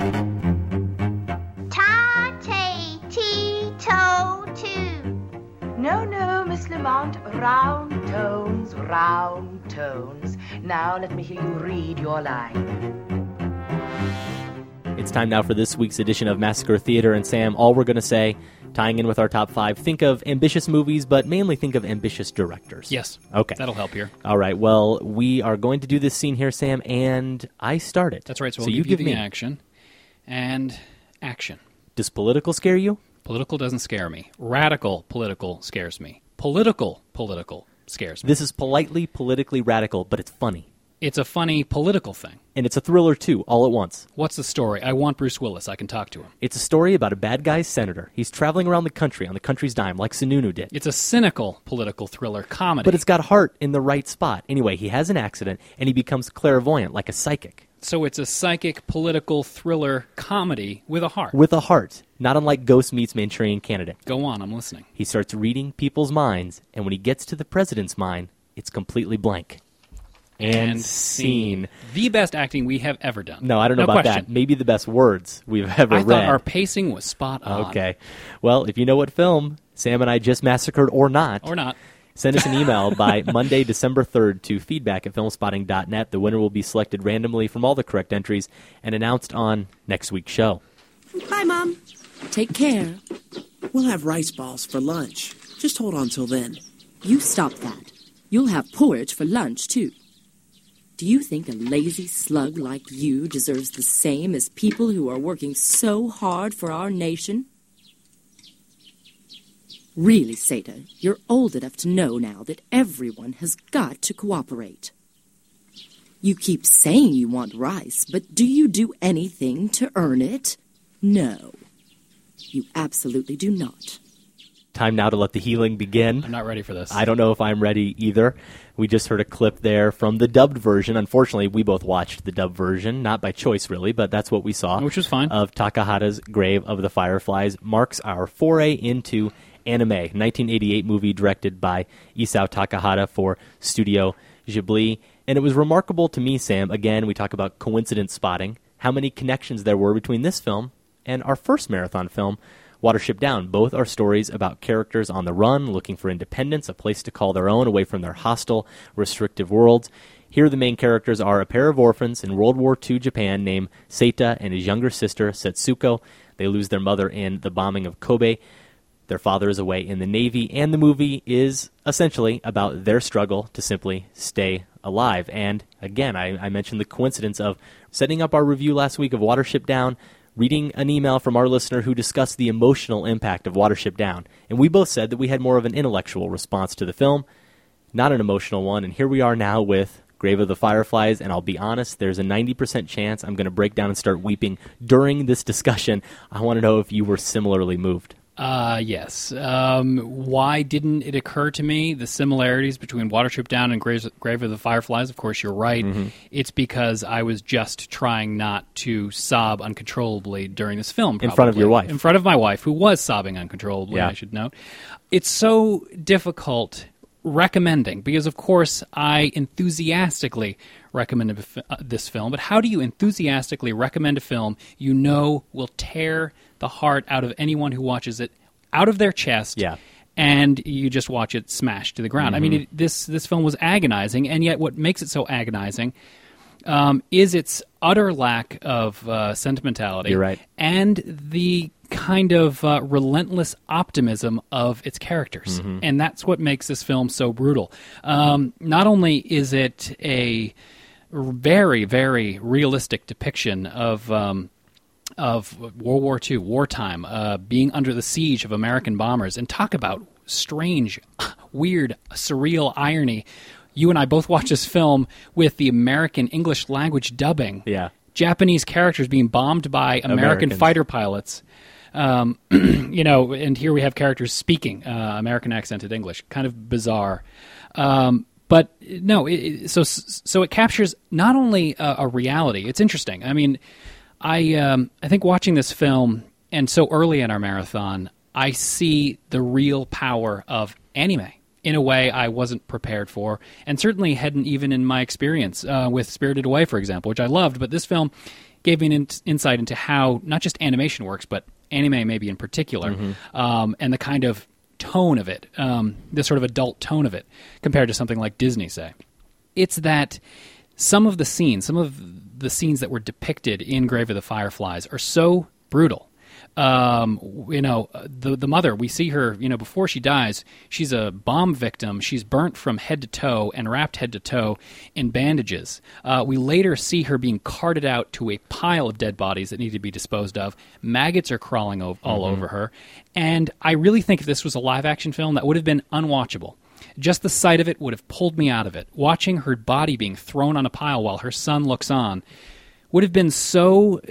No, no, Miss Lamont, round tones, round tones. Now let me hear you read your line. It's time now for this week's edition of Massacre Theater, and Sam, all we're going to say tying in with our top 5. Think of ambitious movies, but mainly think of ambitious directors. Yes. Okay. That'll help here. All right. Well, we are going to do this scene here, Sam, and I start it. That's right. So we'll you give give the me action. And action. Does political scare you? Political doesn't scare me. Radical political scares me. Political scares me. This is politically radical, but it's funny. It's a funny political thing. And it's a thriller, too, all at once. What's the story? I want Bruce Willis. I can talk to him. It's a story about a bad guy senator. He's traveling around the country on the country's dime, like Sununu did. It's a cynical political thriller comedy. But it's got heart in the right spot. Anyway, he has an accident, and he becomes clairvoyant, like a psychic. So it's a psychic political thriller comedy with a heart. With a heart, not unlike Ghost meets Manchurian Candidate. Go on, I'm listening. He starts reading people's minds, and when he gets to the president's mind, it's completely blank. And scene. The best acting we have ever done. No, I don't know about question. that. Maybe the best words we've ever read. I thought our pacing was spot on. Okay. Well, if you know what film Sam and I just massacred or not, send us an email by Monday, December 3rd to feedback@filmspotting.net. The winner will be selected randomly from all the correct entries and announced on next week's show. Bye, Mom. Take care. We'll have rice balls for lunch. Just hold on till then. You stop that. You'll have porridge for lunch, too. Do you think a lazy slug like you deserves the same as people who are working so hard for our nation? Really, Seta, you're old enough to know now that everyone has got to cooperate. You keep saying you want rice, but do you do anything to earn it? No. You absolutely do not. Time now to let the healing begin. I'm not ready for this. I don't know if I'm ready either. We just heard a clip there from the dubbed version. Unfortunately, we both watched the dubbed version, not by choice really, but that's what we saw. Which was fine. Of Takahata's Grave of the Fireflies. Marks our foray into anime. 1988 movie directed by Isao Takahata for Studio Ghibli. And it was remarkable to me, Sam, again, we talk about coincidence spotting, how many connections there were between this film and our first marathon film, Watership Down. Both are stories about characters on the run, looking for independence, a place to call their own, away from their hostile, restrictive worlds. Here the main characters are a pair of orphans in World War II Japan named Seita and his younger sister, Setsuko. They lose their mother in the bombing of Kobe. Their father is away in the Navy, and the movie is essentially about their struggle to simply stay alive. And again, I mentioned the coincidence of setting up our review last week of Watership Down, reading an email from our listener who discussed the emotional impact of Watership Down. And we both said that we had more of an intellectual response to the film, not an emotional one. And here we are now with Grave of the Fireflies, and I'll be honest, there's a 90% chance I'm going to break down and start weeping during this discussion. I want to know if you were similarly moved. Yes. Why didn't it occur to me, the similarities between Watership Down and Grave of the Fireflies? Of course, you're right. Mm-hmm. It's because I was just trying not to sob uncontrollably during this film. Probably. In front of your wife. In front of my wife, who was sobbing uncontrollably, I should note. It's so difficult recommending, because, of course, I enthusiastically recommend this film, but how do you enthusiastically recommend a film you know will tear the heart out of anyone who watches it out of their chest, and you just watch it smash to the ground? Mm-hmm. I mean, this film was agonizing, and yet what makes it so agonizing is its utter lack of sentimentality. You're right. And the kind of relentless optimism of its characters. Mm-hmm. And that's what makes this film so brutal. Not only is it a very, very realistic depiction of World War II, wartime, being under the siege of American bombers, and talk about strange, weird, surreal irony. You and I both watched this film with the American English language dubbing. Yeah. Japanese characters being bombed by American fighter pilots. You know, and here we have characters speaking American accented English. Kind of bizarre. But no, so it captures not only a reality. It's interesting. I mean, I think watching this film, and so early in our marathon, I see the real power of anime in a way I wasn't prepared for, and certainly hadn't even in my experience with Spirited Away, for example, which I loved. But this film gave me an insight into how not just animation works, but anime maybe in particular, and the kind of tone of it, this sort of adult tone of it, compared to something like Disney, say. It's that some of the scenes that were depicted in Grave of the Fireflies are so brutal. The mother, we see her, before she dies, she's a bomb victim. She's burnt from head to toe and wrapped head to toe in bandages. We later see her being carted out to a pile of dead bodies that need to be disposed of. Maggots are crawling all over her. And I really think if this was a live-action film, that would have been unwatchable. Just the sight of it would have pulled me out of it. Watching her body being thrown on a pile while her son looks on would have been so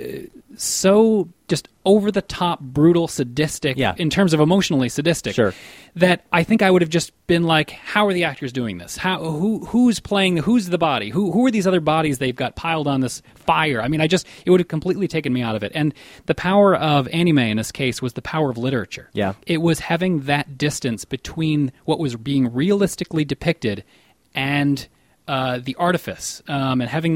just over-the-top, brutal, sadistic, in terms of emotionally sadistic, that I think I would have just been like, how are the actors doing this? Who's playing, who's the body? Who are these other bodies they've got piled on this fire? I mean, it would have completely taken me out of it. And the power of anime in this case was the power of literature. Yeah. It was having that distance between what was being realistically depicted and the artifice, and having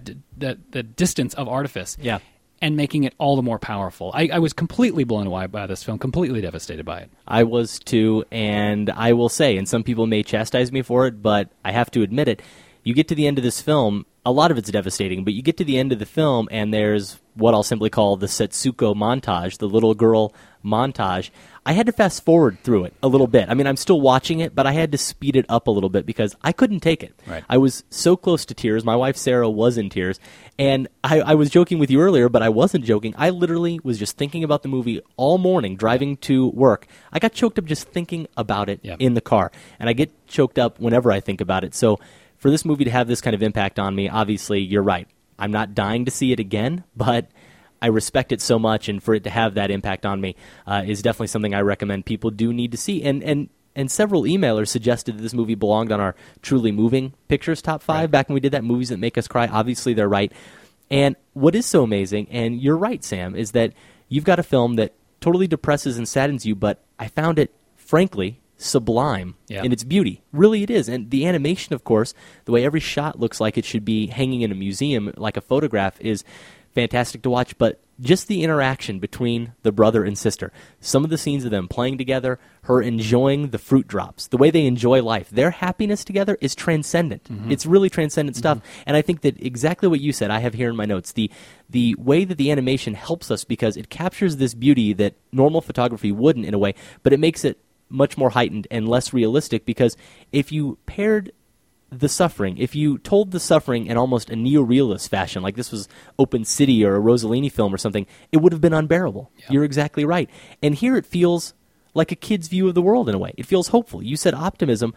that distance of artifice. Yeah. And making it all the more powerful. I was completely blown away by this film, completely devastated by it. I was too, and I will say, and some people may chastise me for it, but I have to admit it, you get to the end of this film, a lot of it's devastating, but you get to the end of the film, and there's what I'll simply call the Setsuko montage, the little girl montage. I had to fast forward through it a little bit. I mean, I'm still watching it, but I had to speed it up a little bit because I couldn't take it. Right. I was so close to tears. My wife, Sarah, was in tears. And I was joking with you earlier, but I wasn't joking. I literally was just thinking about the movie all morning, driving to work. I got choked up just thinking about it in the car. And I get choked up whenever I think about it. So for this movie to have this kind of impact on me, obviously, you're right. I'm not dying to see it again, but I respect it so much, and for it to have that impact on me is definitely something I recommend people do need to see. And several emailers suggested that this movie belonged on our Truly Moving Pictures Top 5 back when we did that, Movies That Make Us Cry. Obviously, they're right. And what is so amazing, and you're right, Sam, is that you've got a film that totally depresses and saddens you, but I found it, frankly, sublime in its beauty. Really it is. And the animation, of course, the way every shot looks like it should be hanging in a museum like a photograph is fantastic to watch, but just the interaction between the brother and sister, some of the scenes of them playing together, her enjoying the fruit drops, the way they enjoy life, their happiness together is transcendent. Mm-hmm. It's really transcendent stuff, and I think that exactly what you said, I have here in my notes, the way that the animation helps us because it captures this beauty that normal photography wouldn't in a way, but it makes it much more heightened and less realistic because if you paired the suffering, if you told the suffering in almost a neorealist fashion, like this was Open City or a Rossellini film or something, it would have been unbearable. Yeah. You're exactly right. And here it feels like a kid's view of the world in a way. It feels hopeful. You said optimism.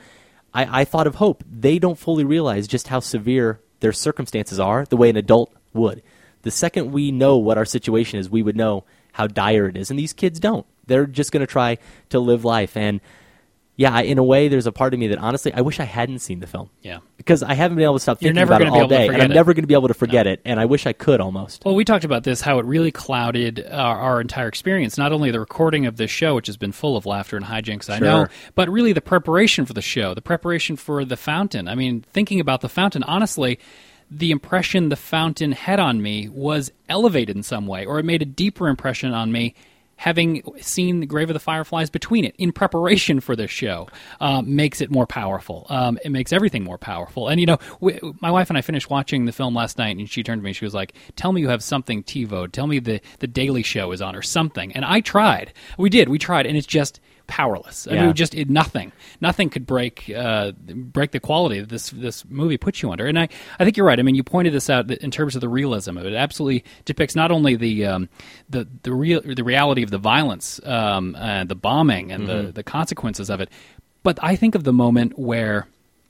I thought of hope. They don't fully realize just how severe their circumstances are the way an adult would. The second we know what our situation is, we would know how dire it is. And these kids don't. They're just going to try to live life. And yeah, in a way, there's a part of me that, honestly, I wish I hadn't seen the film. Yeah. Because I haven't been able to stop thinking about it all day. And I'm never going to be able to forget it, and I wish I could almost. Well, we talked about this, how it really clouded our entire experience. Not only the recording of this show, which has been full of laughter and hijinks, I know, but really the preparation for the show, the preparation for The Fountain. I mean, thinking about The Fountain, honestly, the impression The Fountain had on me was elevated in some way, or it made a deeper impression on me having seen The Grave of the Fireflies between it in preparation for this show makes it more powerful. It makes everything more powerful. And, you know, my wife and I finished watching the film last night, and she turned to me, she was like, tell me you have something TiVo'd. Tell me the Daily Show is on or something. And I tried. We tried, and it's just powerless. I mean, nothing could break the quality that this movie puts you under. And I think you're right. I mean, you pointed this out in terms of the realism of it. It absolutely depicts not only the reality of the violence, the bombing, and the consequences of it, but I think of the moment where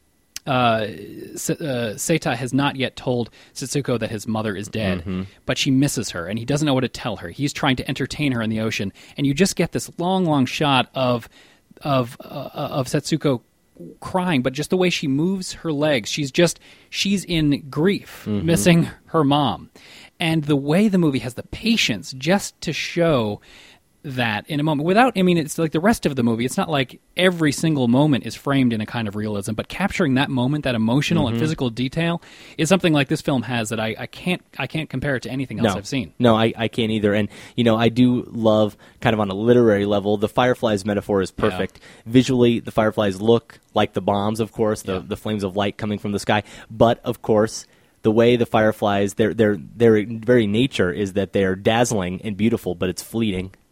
Seita has not yet told Setsuko that his mother is dead, but she misses her, and he doesn't know what to tell her. He's trying to entertain her in the ocean, and you just get this long shot of Setsuko crying, but just the way she moves her legs, she's in grief, missing her mom, and the way the movie has the patience just to show that in a moment it's like the rest of the movie. It's not like every single moment is framed in a kind of realism, but capturing that moment, that emotional and physical detail is something like this film has that I can't compare it to anything else I've seen. No, I can't either. And, you know, I do love kind of on a literary level, the Fireflies metaphor is perfect. Yeah. Visually, the Fireflies look like the bombs, of course, the flames of light coming from the sky. But, of course, the way the Fireflies, their very nature is that they're dazzling and beautiful, but it's fleeting.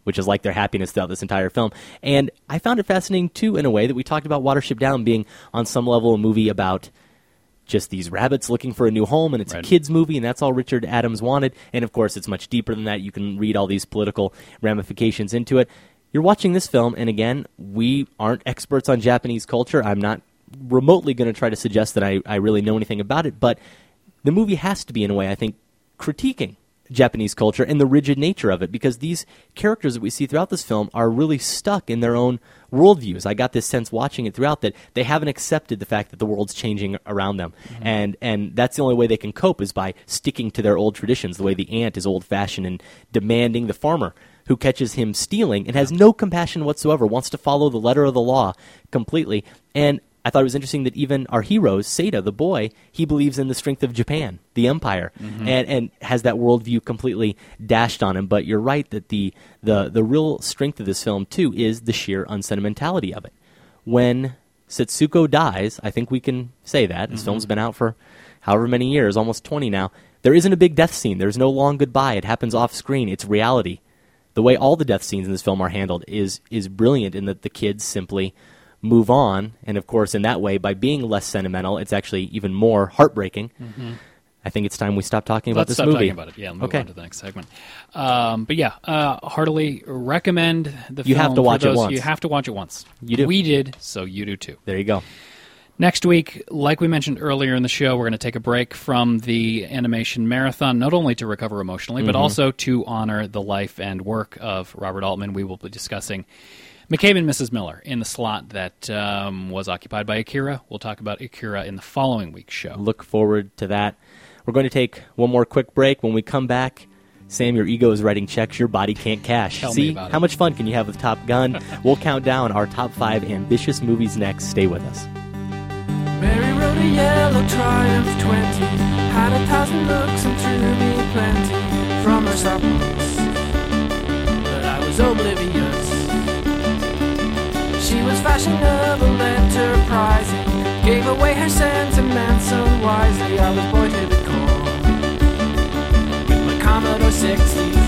which is like their happiness throughout this entire film. And I found it fascinating, too, in a way that we talked about Watership Down being, on some level, a movie about just these rabbits looking for a new home, and it's a kid's movie, and that's all Richard Adams wanted. And, of course, it's much deeper than that. You can read all these political ramifications into it. You're watching this film, and again, we aren't experts on Japanese culture. I'm not remotely going to try to suggest that I really know anything about it, but the movie has to be, in a way, I think, critiquing Japanese culture and the rigid nature of it, because these characters that we see throughout this film are really stuck in their own worldviews. I got this sense watching it throughout that they haven't accepted the fact that the world's changing around them, and that's the only way they can cope is by sticking to their old traditions, the way the ant is old-fashioned and demanding the farmer who catches him stealing and has no compassion whatsoever, wants to follow the letter of the law completely. And I thought it was interesting that even our hero, Seda, the boy, he believes in the strength of Japan, the empire, and has that worldview completely dashed on him. But you're right that the real strength of this film, too, is the sheer unsentimentality of it. When Setsuko dies, I think we can say that. This film's been out for however many years, almost 20 now. There isn't a big death scene. There's no long goodbye. It happens off screen. It's reality. The way all the death scenes in this film are handled is brilliant in that the kids simply move on, and of course in that way, by being less sentimental, it's actually even more heartbreaking. I think it's time we stop talking about this movie. Let's stop talking about it. Yeah, move on to the next segment. But yeah, heartily recommend the film. You have to watch it once. You have to watch it once. You do. We did, so you do too. There you go. Next week, like we mentioned earlier in the show, we're going to take a break from the animation marathon, not only to recover emotionally, but also to honor the life and work of Robert Altman. We will be discussing McCabe and Mrs. Miller in the slot that was occupied by Akira. We'll talk about Akira in the following week's show. Look forward to that. We're going to take one more quick break. When we come back, Sam, your ego is writing checks your body can't cash. Tell See, me about how it. much fun can you have with Top Gun? We'll count down our top 5 ambitious movies next. Stay with us. Mary rode a yellow Triumph 20, had 1,000 looks and threw me plenty from her supplements, but I was oblivious. She was fashionable, enterprising, gave away her sentiments so wisely. I was boy to the core with my Commodore 64.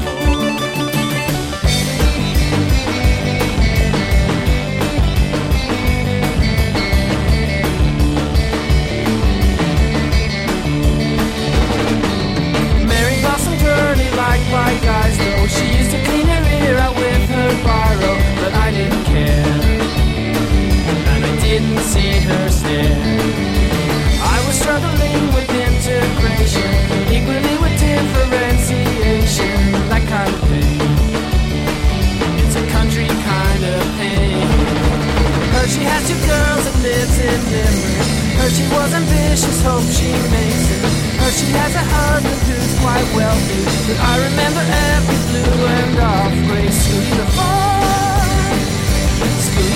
Like my guys, though she used to clean her ear out with her biro, but I didn't care, and I didn't see her stare. I was struggling with integration, equally with differentiation, that kind of thing. It's a country kind of thing. Heard she has 2 girls that lives in Limerick. Heard she was ambitious, hope she makes it. Heard she has a husband who's quite wealthy, but I remember every blue and off-gray school uniform. School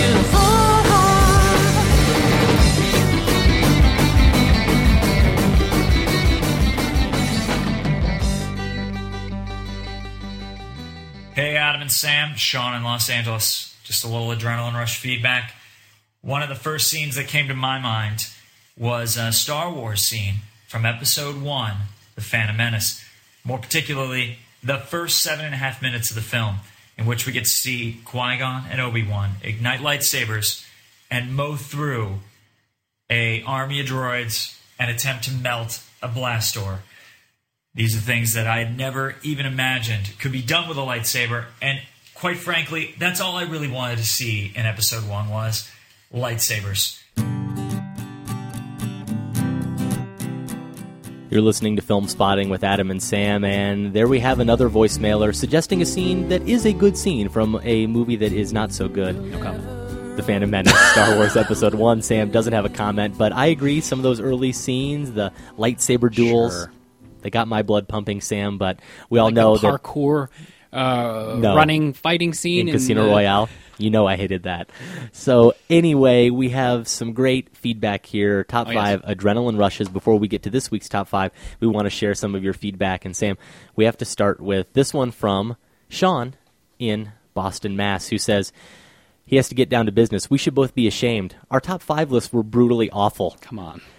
uniform. Hey, Adam and Sam, Sean in Los Angeles. Just a little adrenaline rush feedback. One of the first scenes that came to my mind was a Star Wars scene from Episode 1, The Phantom Menace. More particularly, the first 7.5 minutes of the film, in which we get to see Qui-Gon and Obi-Wan ignite lightsabers and mow through an army of droids and attempt to melt a blast door. These are things that I had never even imagined could be done with a lightsaber, and quite frankly, that's all I really wanted to see in Episode 1 was lightsabers. You're listening to Film Spotting with Adam and Sam, and there we have another voicemailer suggesting a scene that is a good scene from a movie that is not so good. No comment. The Phantom Menace, Star Wars Episode 1. Sam doesn't have a comment, but I agree, some of those early scenes, the lightsaber duels, they got my blood pumping, Sam, but we all like know the parkour, No. running fighting scene in Casino Royale. You know I hated that. So anyway, we have some great feedback here. Top 5 adrenaline rushes. Before we get to this week's top 5, we want to share some of your feedback. And Sam, we have to start with this one from Sean in Boston, Mass, who says he has to get down to business. We should both be ashamed. Our top 5 lists were brutally awful. Come on.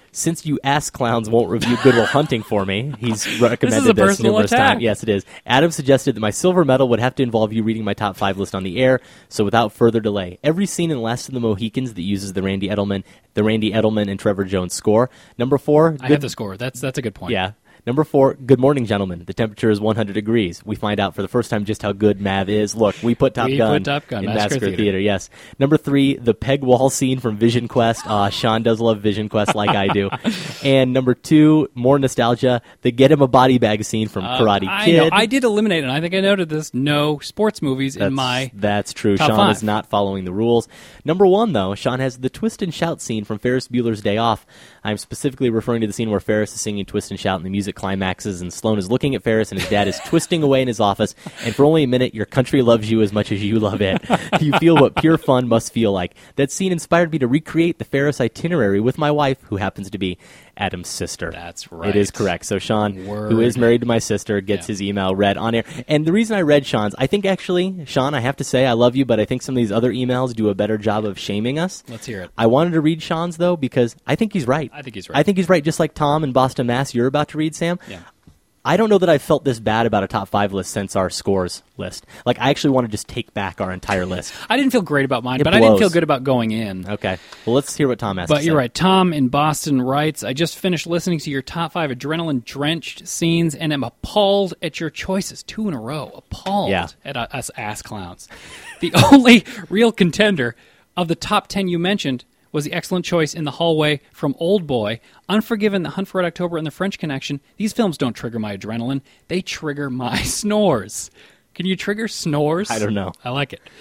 Since you ass clowns won't review Good Will Hunting for me, he's recommended This is a personal numerous attack. times. Yes, it is. Adam suggested that my silver medal would have to involve you reading my top 5 list on the air, so without further delay, every scene in Last of the Mohicans that uses the Randy Edelman and Trevor Jones score. Number 4... I have the score. That's a good point. Yeah. Number 4, good morning, gentlemen. The temperature is 100 degrees. We find out for the first time just how good Mav is. Look, we put Top Gun in Massacre Theater. Yes. Number 3, the peg wall scene from Vision Quest. Sean does love Vision Quest like I do. And number 2, more nostalgia, the get him a body bag scene from Karate Kid. I know. I did eliminate, and I think I noted this, no sports movies in my That's true. top Sean 5. is not following the rules. Number 1, though, Sean has the twist and shout scene from Ferris Bueller's Day Off. I'm specifically referring to the scene where Ferris is singing Twist and Shout and the music climaxes, and Sloane is looking at Ferris and his dad is twisting away in his office, and for only a minute, your country loves you as much as you love it. You feel what pure fun must feel like. That scene inspired me to recreate the Ferris itinerary with my wife, who happens to be Adam's sister. That's right. It is correct. So Sean, Word. who is married to my sister, gets his email read on air. And the reason I read Sean's, I think actually, Sean, I have to say I love you, but I think some of these other emails do a better job of shaming us. Let's hear it. I wanted to read Sean's, though, because I think he's right. I think he's right. I think he's right, just like Tom in Boston, Mass. You're about to read, Sam. Yeah. I don't know that I've felt this bad about a top 5 list since our scores list. Like, I actually want to just take back our entire list. I didn't feel great about mine, It but I didn't blows. feel good about going in. Okay. Well, let's hear what Tom has to But say. you're right. Tom in Boston writes, I just finished listening to your top 5 adrenaline-drenched scenes and am appalled at your choices. 2 in a row. Appalled at us ass clowns. The only real contender of the top 10 you mentioned was the excellent choice in the hallway from Old Boy, Unforgiven, The Hunt for Red October, and The French Connection. These films don't trigger my adrenaline. They trigger my snores. Can you trigger snores? I don't know. I like it.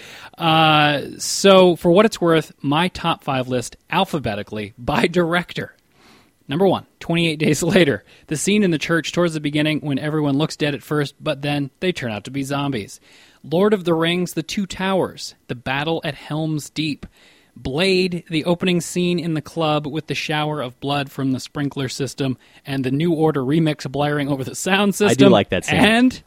So, for what it's worth, my top 5 list alphabetically by director. Number 1, 28 Days Later. The scene in the church towards the beginning when everyone looks dead at first, but then they turn out to be zombies. Lord of the Rings, The Two Towers. The battle at Helm's Deep. Blade, the opening scene in the club with the shower of blood from the sprinkler system and the New Order remix blaring over the sound system. I do like that scene. And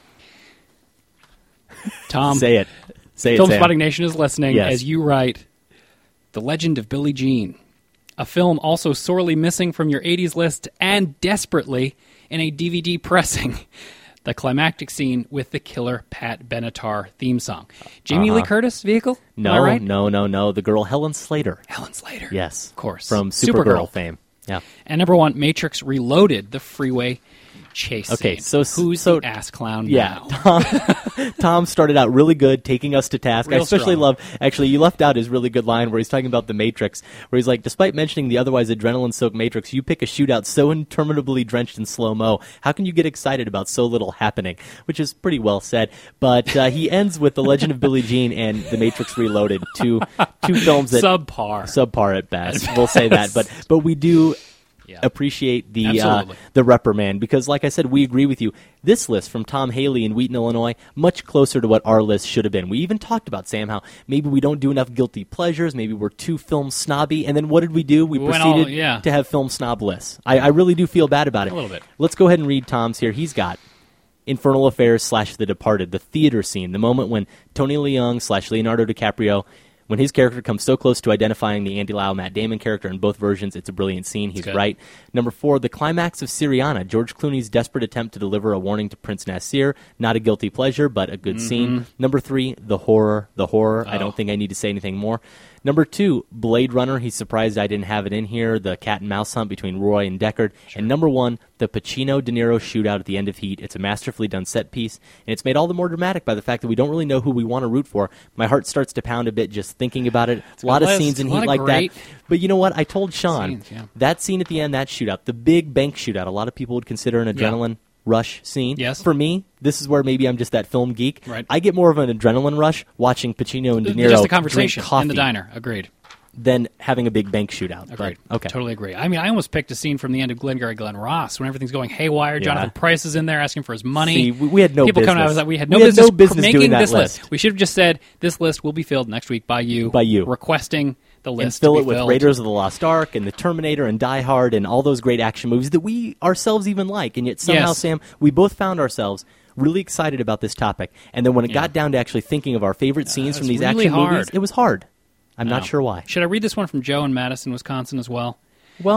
Tom, Say it. Say it, Film Sam. Spotting Nation is listening Yes. as you write The Legend of Billie Jean, a film also sorely missing from your 80s list and desperately in a DVD pressing. The climactic scene with the killer Pat Benatar theme song. Jamie Lee Curtis vehicle? Am I No, right? no. The girl Helen Slater. Helen Slater. Yes. Of course. From Supergirl. Supergirl fame. Yeah. And number 1, Matrix Reloaded, the freeway chase Okay, scene. so Who's the ass clown Yeah, now? Tom started out really good, taking us to task. Real I especially strong. love, actually, you left out his really good line where he's talking about the Matrix, where he's like, despite mentioning the otherwise adrenaline-soaked Matrix, you pick a shootout so interminably drenched in slow-mo. How can you get excited about so little happening? Which is pretty well said. But he ends with The Legend of Billie Jean and The Matrix Reloaded, two films that... Subpar at best. We'll say that. But we do... appreciate the reprimand because, like I said, we agree with you. This list from Tom Haley in Wheaton, Illinois, much closer to what our list should have been. We even talked about, Sam, how maybe we don't do enough guilty pleasures, maybe we're too film snobby, and then what did we do? We proceeded to have film snob lists. I really do feel bad about it. A little bit. Let's go ahead and read Tom's here. He's got Infernal Affairs / The Departed, the theater scene, the moment when Tony Leung / Leonardo DiCaprio, when his character comes so close to identifying the Andy Lau, Matt Damon character in both versions, it's a brilliant scene. He's right. Number 4, the climax of Syriana, George Clooney's desperate attempt to deliver a warning to Prince Nasir. Not a guilty pleasure, but a good scene. Number 3, the horror. I don't think I need to say anything more. Number 2, Blade Runner. He's surprised I didn't have it in here. The cat and mouse hunt between Roy and Deckard. And number 1, the Pacino-De Niro shootout at the end of Heat. It's a masterfully done set piece, and it's made all the more dramatic by the fact that we don't really know who we want to root for. My heart starts to pound a bit just thinking about it. A lot of scenes in Heat like that. But you know what? I told Sean, that scene at the end, that shootout, the big bank shootout, a lot of people would consider an adrenaline rush scene. Yes. For me, this is where maybe I'm just that film geek. Right. I get more of an adrenaline rush watching Pacino and De Niro Just a conversation drink coffee in the diner. Agreed. than having a big bank shootout. Agreed. But, okay. Totally agree. I mean, I almost picked a scene from the end of Glengarry Glen Ross when everything's going haywire. Jonathan Pryce is in there asking for his money. See, we had no People business. coming out of that. We had no business making doing that this list. We should have just said this list will be filled next week by you. Requesting the list. And fill to it be with filled. Raiders of the Lost Ark and The Terminator and Die Hard and all those great action movies that we ourselves even like. And yet somehow, Yes. Sam, we both found ourselves really excited about this topic. And then when it got down to actually thinking of our favorite scenes from these really action hard. movies, it was hard. I'm not No. sure why. Should I read this one from Joe in Madison, Wisconsin as well? Well,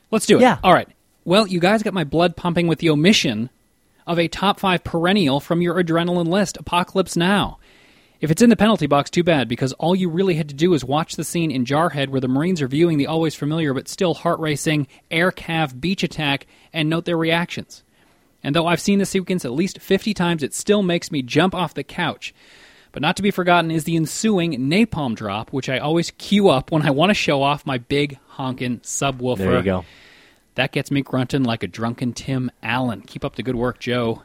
Let's do it. Yeah. All right. Well, you guys got my blood pumping with the omission of a top 5 perennial from your adrenaline list, Apocalypse Now. If it's in the penalty box, too bad, because all you really had to do is watch the scene in Jarhead where the Marines are viewing the always familiar but still heart-racing air cav beach attack and note their reactions. And though I've seen the sequence at least 50 times, it still makes me jump off the couch. But not to be forgotten is the ensuing napalm drop, which I always cue up when I want to show off my big honkin' subwoofer. There you go. That gets me grunting like a drunken Tim Allen. Keep up the good work, Joe.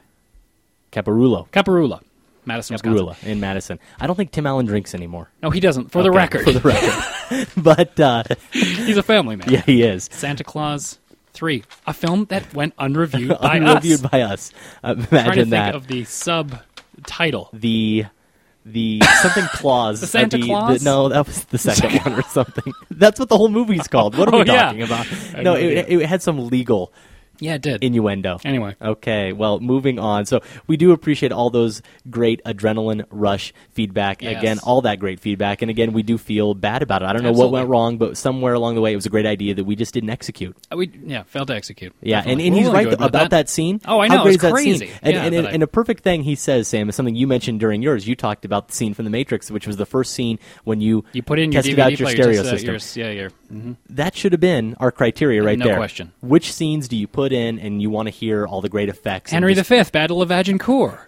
Caparoula. Madison, Wisconsin. Caparoula in Madison. I don't think Tim Allen drinks anymore. No, he doesn't, for the record. For the record. But he's a family man. Yeah, he is. Santa Claus 3, a film that went unreviewed by us. Unreviewed by us. Imagine trying to that. think of the subtitle. The something clause. The Santa Claus? No, that was the second one or something. That's what the whole movie's called. What are we talking about? No, it had some legal Yeah, it did. Innuendo. Anyway. Okay, well, moving on. So we do appreciate all those great adrenaline rush feedback. Yes. Again, all that great feedback. And again, we do feel bad about it. I don't know Absolutely. what went wrong, but somewhere along the way, it was a great idea that we just didn't execute. We failed to execute. Yeah, Definitely. and he's We're right really good about that scene. Oh, I How know. great It's is that crazy. scene? Yeah, And a perfect thing he says, Sam, is something you mentioned during yours. You talked about the scene from The Matrix, which was the first scene when you put in your tested DVD out your player, stereo system. Mhm. That should have been our criteria right No there. question. Which scenes do you put in and you want to hear all the great effects? Henry V, Battle of Agincourt.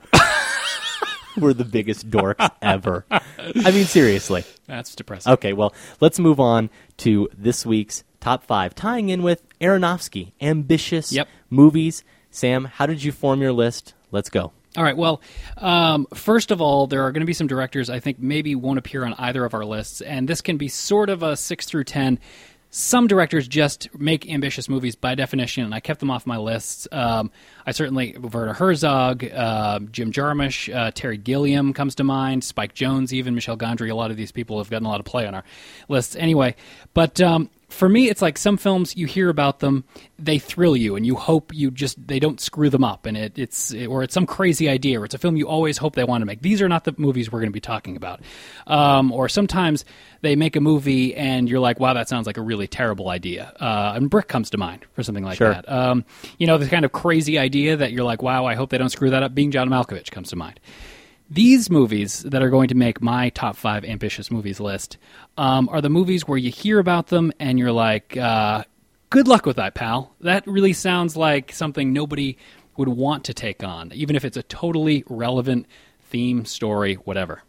We're the biggest dorks ever. I mean, seriously. That's depressing. Okay, well, let's move on to this week's top 5, tying in with Aronofsky, ambitious movies. Sam, how did you form your list? Let's go. All right, well, first of all, there are going to be some directors I think maybe won't appear on either of our lists, and this can be sort of a 6 through 10. Some directors just make ambitious movies by definition, and I kept them off my lists. I certainly, Werner Herzog, Jim Jarmusch, Terry Gilliam comes to mind, Spike Jonze, even Michel Gondry. A lot of these people have gotten a lot of play on our lists anyway. But for me, it's like some films, you hear about them, they thrill you, and you hope they don't screw them up, and it's some crazy idea, or it's a film you always hope they want to make. These are not the movies we're going to be talking about. Or sometimes they make a movie, and you're like, wow, that sounds like a really terrible idea. And Brick comes to mind for something like Sure. that. The kind of crazy idea that you're like, wow, I hope they don't screw that up. Being John Malkovich comes to mind. These movies that are going to make my top 5 ambitious movies list are the movies where you hear about them and you're like, good luck with that, pal. That really sounds like something nobody would want to take on, even if it's a totally relevant theme, story, whatever.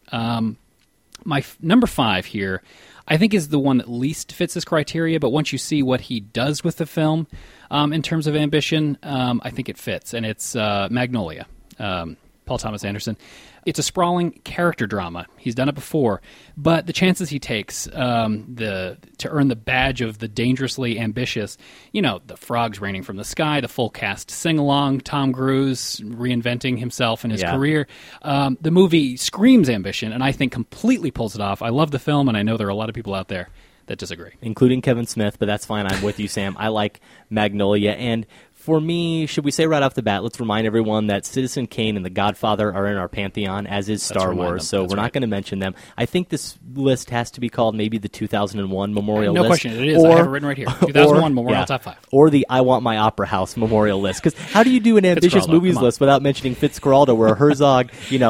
My number 5 here, I think, is the one that least fits this criteria, but once you see what he does with the film in terms of ambition, I think it fits, and it's Magnolia, Paul Thomas Anderson. It's a sprawling character drama. He's done it before, but the chances he takes to earn the badge of the dangerously ambitious, the frogs raining from the sky, the full cast sing-along, Tom Cruise reinventing himself in his career. The movie screams ambition, and I think completely pulls it off. I love the film, and I know there are a lot of people out there that disagree. Including Kevin Smith, but that's fine. I'm with you, Sam. I like Magnolia, and for me, should we say right off the bat, let's remind everyone that Citizen Kane and The Godfather are in our pantheon, as is Star Wars, so we're not going to mention them. I think this list has to be called maybe the 2001 Memorial List. No question, it is. I have it written right here. 2001 Memorial Top 5. Or the I Want My Opera House Memorial List. Because how do you do an ambitious movies list without mentioning Fitzcarraldo, where Herzog,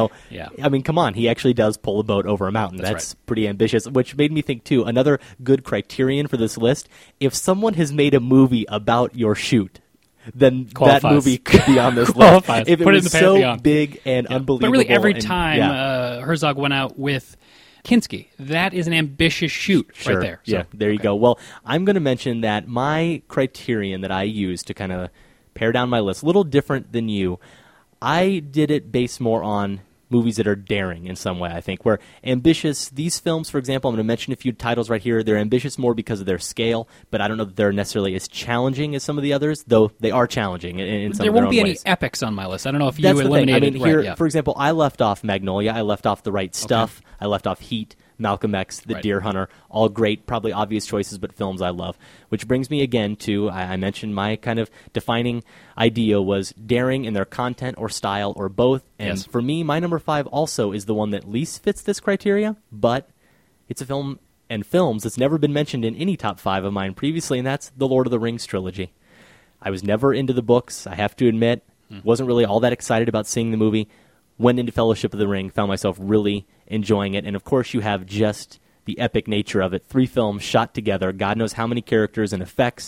I mean, come on, he actually does pull a boat over a mountain. That's pretty ambitious, which made me think, too, another good criterion for this list, if someone has made a movie about your shoot, then Qualifies. That movie could be on this list. If it Put was it in the pantheon. so big and unbelievable. But really, every and, time Herzog went out with Kinski, that is an ambitious shoot right there. So, yeah, there you go. Well, I'm going to mention that my criterion that I use to kind of pare down my list, a little different than you. I did it based more on movies that are daring in some way, I think, where ambitious, these films, for example, I'm going to mention a few titles right here, they're ambitious more because of their scale, but I don't know that they're necessarily as challenging as some of the others, though they are challenging in some there of their won't own be ways. any epics on my list. I don't know if That's you the thing. eliminated I mean, here, right, for example, I left off Magnolia, I left off The Right Stuff, I left off Heat, Malcolm X, The Deer Hunter, all great, probably obvious choices, but films I love. Which brings me again to, I mentioned my kind of defining idea was daring in their content or style or both. And for me, my number 5 also is the one that least fits this criteria, but it's a film and films that's never been mentioned in any top 5 of mine previously, and that's the Lord of the Rings trilogy. I was never into the books, I have to admit. Wasn't really all that excited about seeing the movie. Went into Fellowship of the Ring, found myself really enjoying it. And, of course, you have just the epic nature of it. 3 films shot together, God knows how many characters and effects,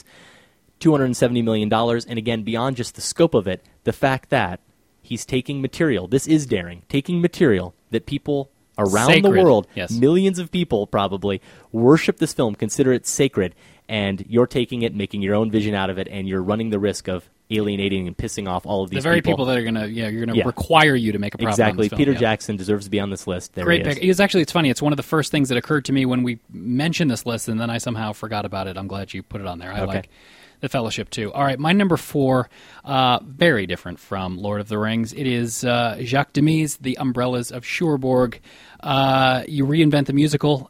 $270 million. And, again, beyond just the scope of it, the fact that he's taking material, this is daring, taking material that people around Sacred. the world, Yes. millions of people probably, worship this film, consider it sacred, and you're taking it, making your own vision out of it, and you're running the risk of alienating and pissing off all of these The very people. people that are going to, you're going to require you to make a profit on Exactly. this film. Peter yeah. Jackson deserves to be on this list. There Great he is. pick. It's funny. It's one of the first things that occurred to me when we mentioned this list, and then I somehow forgot about it. I'm glad you put it on there. I Okay. like The Fellowship, too. All right, my number 4, very different from Lord of the Rings. It is Jacques Demy's The Umbrellas of Cherbourg. You reinvent the musical.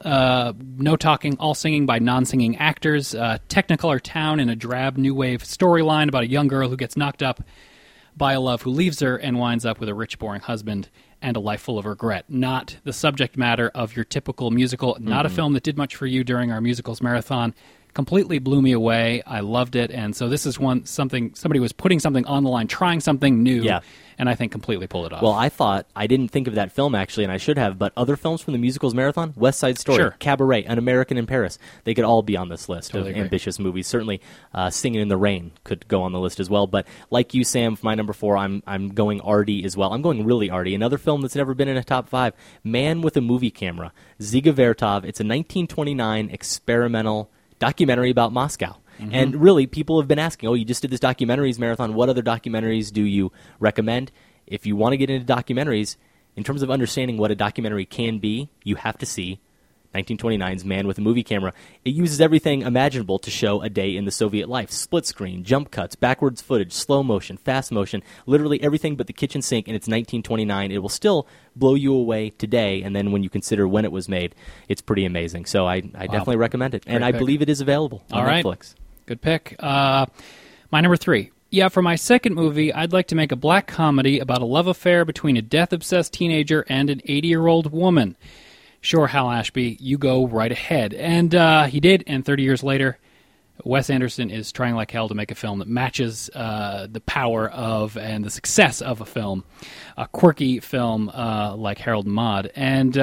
No talking, all singing by non-singing actors. Technicolor town in a drab new wave storyline about a young girl who gets knocked up by a love who leaves her and winds up with a rich, boring husband and a life full of regret. Not the subject matter of your typical musical. Not a film that did much for you during our musicals marathon. Completely blew me away. I loved it, and so this is somebody was putting something on the line, trying something new, Yeah. and I think completely pulled it off. Well, I didn't think of that film, actually, and I should have, but other films from the Musicals Marathon, West Side Story, Sure. Cabaret, An American in Paris, they could all be on this list Totally of agree. ambitious movies. Certainly, Singing in the Rain could go on the list as well, but like you, Sam, for my number 4, I'm going arty as well. I'm going really arty. Another film that's never been in a top 5, Man with a Movie Camera, Dziga Vertov. It's a 1929 experimental documentary about Moscow. And really, people have been asking, you just did this documentaries marathon. What other documentaries do you recommend? If you want to get into documentaries, in terms of understanding what a documentary can be, you have to see 1929's Man with a Movie Camera. It uses everything imaginable to show a day in the Soviet life. Split screen, jump cuts, backwards footage, slow motion, fast motion, literally everything but the kitchen sink, and it's 1929. It will still blow you away today, and then when you consider when it was made, it's pretty amazing. So I definitely recommend it. And Great I pick. believe it is available on All right. Netflix. Good pick. My number 3. Yeah, for my second movie, I'd like to make a black comedy about a love affair between a death-obsessed teenager and an 80-year-old woman. Sure, Hal Ashby, you go right ahead. And he did, and 30 years later, Wes Anderson is trying like hell to make a film that matches the power of and the success of a film, a quirky film like Harold and Maude. And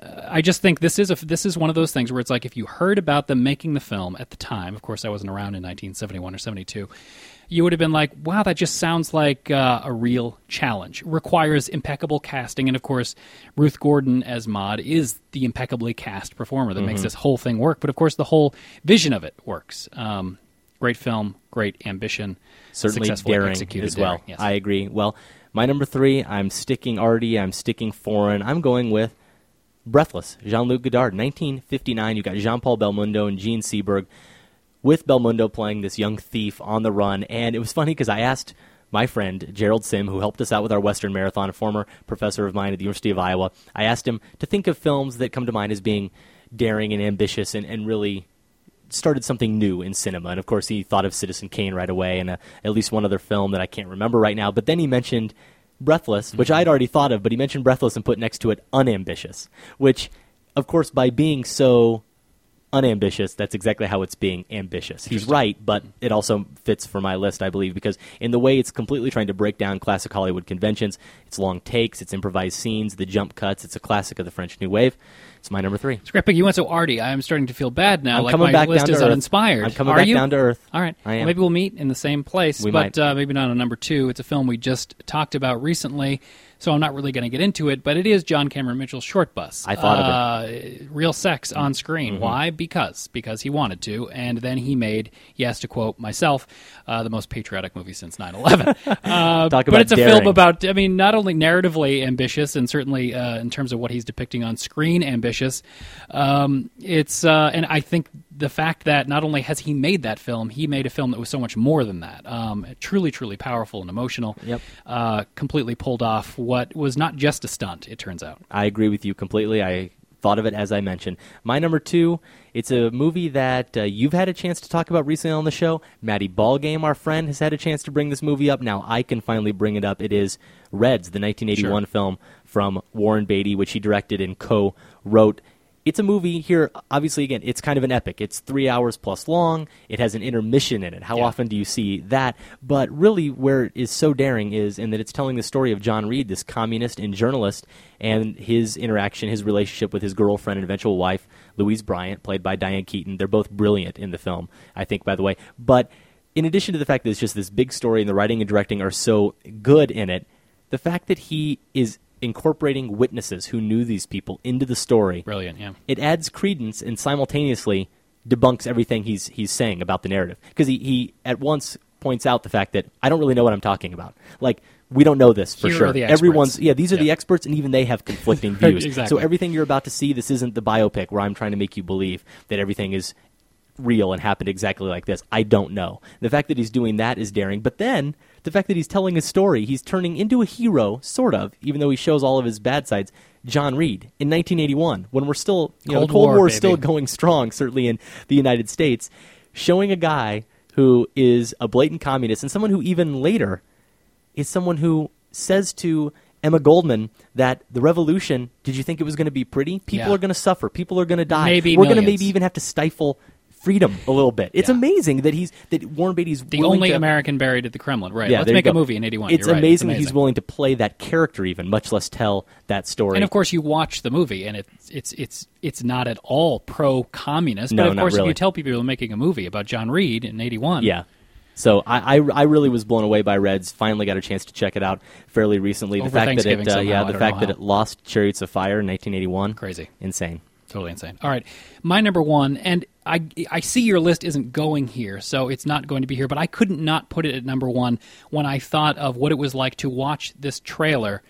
I just think this is one of those things where it's like if you heard about them making the film at the time, of course I wasn't around in 1971 or 72, you would have been like, wow, that just sounds like a real challenge. Requires impeccable casting, and of course, Ruth Gordon as Maude is the impeccably cast performer that makes this whole thing work. But of course, the whole vision of it works. Great film, great ambition, Certainly successfully daring executed as well. daring, yes. I agree. Well, my number 3, I'm sticking arty, I'm sticking foreign. I'm going with Breathless, Jean-Luc Godard, 1959. You got Jean-Paul Belmondo and Gene Seberg, with Belmondo playing this young thief on the run. And it was funny because I asked my friend Gerald Sim, who helped us out with our Western Marathon, a former professor of mine at the University of Iowa, I asked him to think of films that come to mind as being daring and ambitious and really started something new in cinema. And of course he thought of Citizen Kane right away and at least one other film that I can't remember right now. But then he mentioned Breathless, which I'd already thought of, but he mentioned Breathless and put next to it unambitious, which of course by being so unambitious, that's exactly how it's being ambitious. He's right, but it also fits for my list, I believe, because in the way it's completely trying to break down classic Hollywood conventions, it's long takes, it's improvised scenes, the jump cuts, it's a classic of the French New Wave. It's my number 3. It's great pick. You went so arty. I'm starting to feel bad now. I'm like coming my back list down to is earth. uninspired. I'm coming Are back you? down to earth. All right. I am. Well, maybe we'll meet in the same place, We but might. maybe not on number 2. It's a film we just talked about recently, so I'm not really going to get into it, but it is John Cameron Mitchell's Short Bus. I thought of it. Real sex on screen. Why? Because he wanted to, and then he made, yes, to quote myself, the most patriotic movie since 9/11. Talk but about it's a daring. film about, I mean, not only narratively ambitious and certainly in terms of what he's depicting on screen ambitious, it's and I think the fact that not only has he made that film, he made a film that was so much more than that. Truly, truly powerful and emotional. Yep. Completely pulled off what was not just a stunt, it turns out. I agree with you completely. I thought of it as I mentioned. My number 2, it's a movie that you've had a chance to talk about recently on the show. Maddie Ballgame, our friend, has had a chance to bring this movie up. Now I can finally bring it up. It is Reds, the 1981 film from Warren Beatty, which he directed and co-wrote. it's a movie here, obviously, again, it's kind of an epic. It's 3 hours plus long. It has an intermission in it. How often do you see that? But really where it is so daring is in that it's telling the story of John Reed, this communist and journalist, and his interaction, his relationship with his girlfriend and eventual wife, Louise Bryant, played by Diane Keaton. They're both brilliant in the film, I think, by the way. But in addition to the fact that it's just this big story and the writing and directing are so good in it, the fact that he is incorporating witnesses who knew these people into the story. Brilliant, yeah. It adds credence and simultaneously debunks everything he's saying about the narrative. Because he at once points out the fact that I don't really know what I'm talking about. Like, we don't know this for Here sure. are the experts. These are the experts, and even they have conflicting views. Exactly. So everything you're about to see, this isn't the biopic where I'm trying to make you believe that everything is real and happened exactly like this. I don't know. The fact that he's doing that is daring, but then the fact that he's telling a story, he's turning into a hero, sort of, even though he shows all of his bad sides. John Reed in 1981, when we're still, the Cold War is still going strong, certainly in the United States, showing a guy who is a blatant communist and someone who even later is someone who says to Emma Goldman that the revolution, did you think it was going to be pretty? People are going to suffer. People are going to die. Maybe we're going to millions. maybe even have to stifle freedom a little bit. It's amazing that Warren Beatty's the only American buried at the Kremlin. Right. Yeah, Let's make a movie in 81. It's You're right. amazing that he's willing to play that character even, much less tell that story. And of course, you watch the movie, and it's not at all pro-communist. No, but of not course, really. if you tell people you're making a movie about John Reed in 81, yeah. So I really was blown away by Reds. Finally got a chance to check it out fairly recently. Over The fact Thanksgiving that somehow, I the don't fact know that how. it lost Chariots of Fire in 1981. Crazy. Insane. Totally insane. All right. My number one, and I see your list isn't going here, so it's not going to be here, but I couldn't not put it at number one when I thought of what it was like to watch this trailer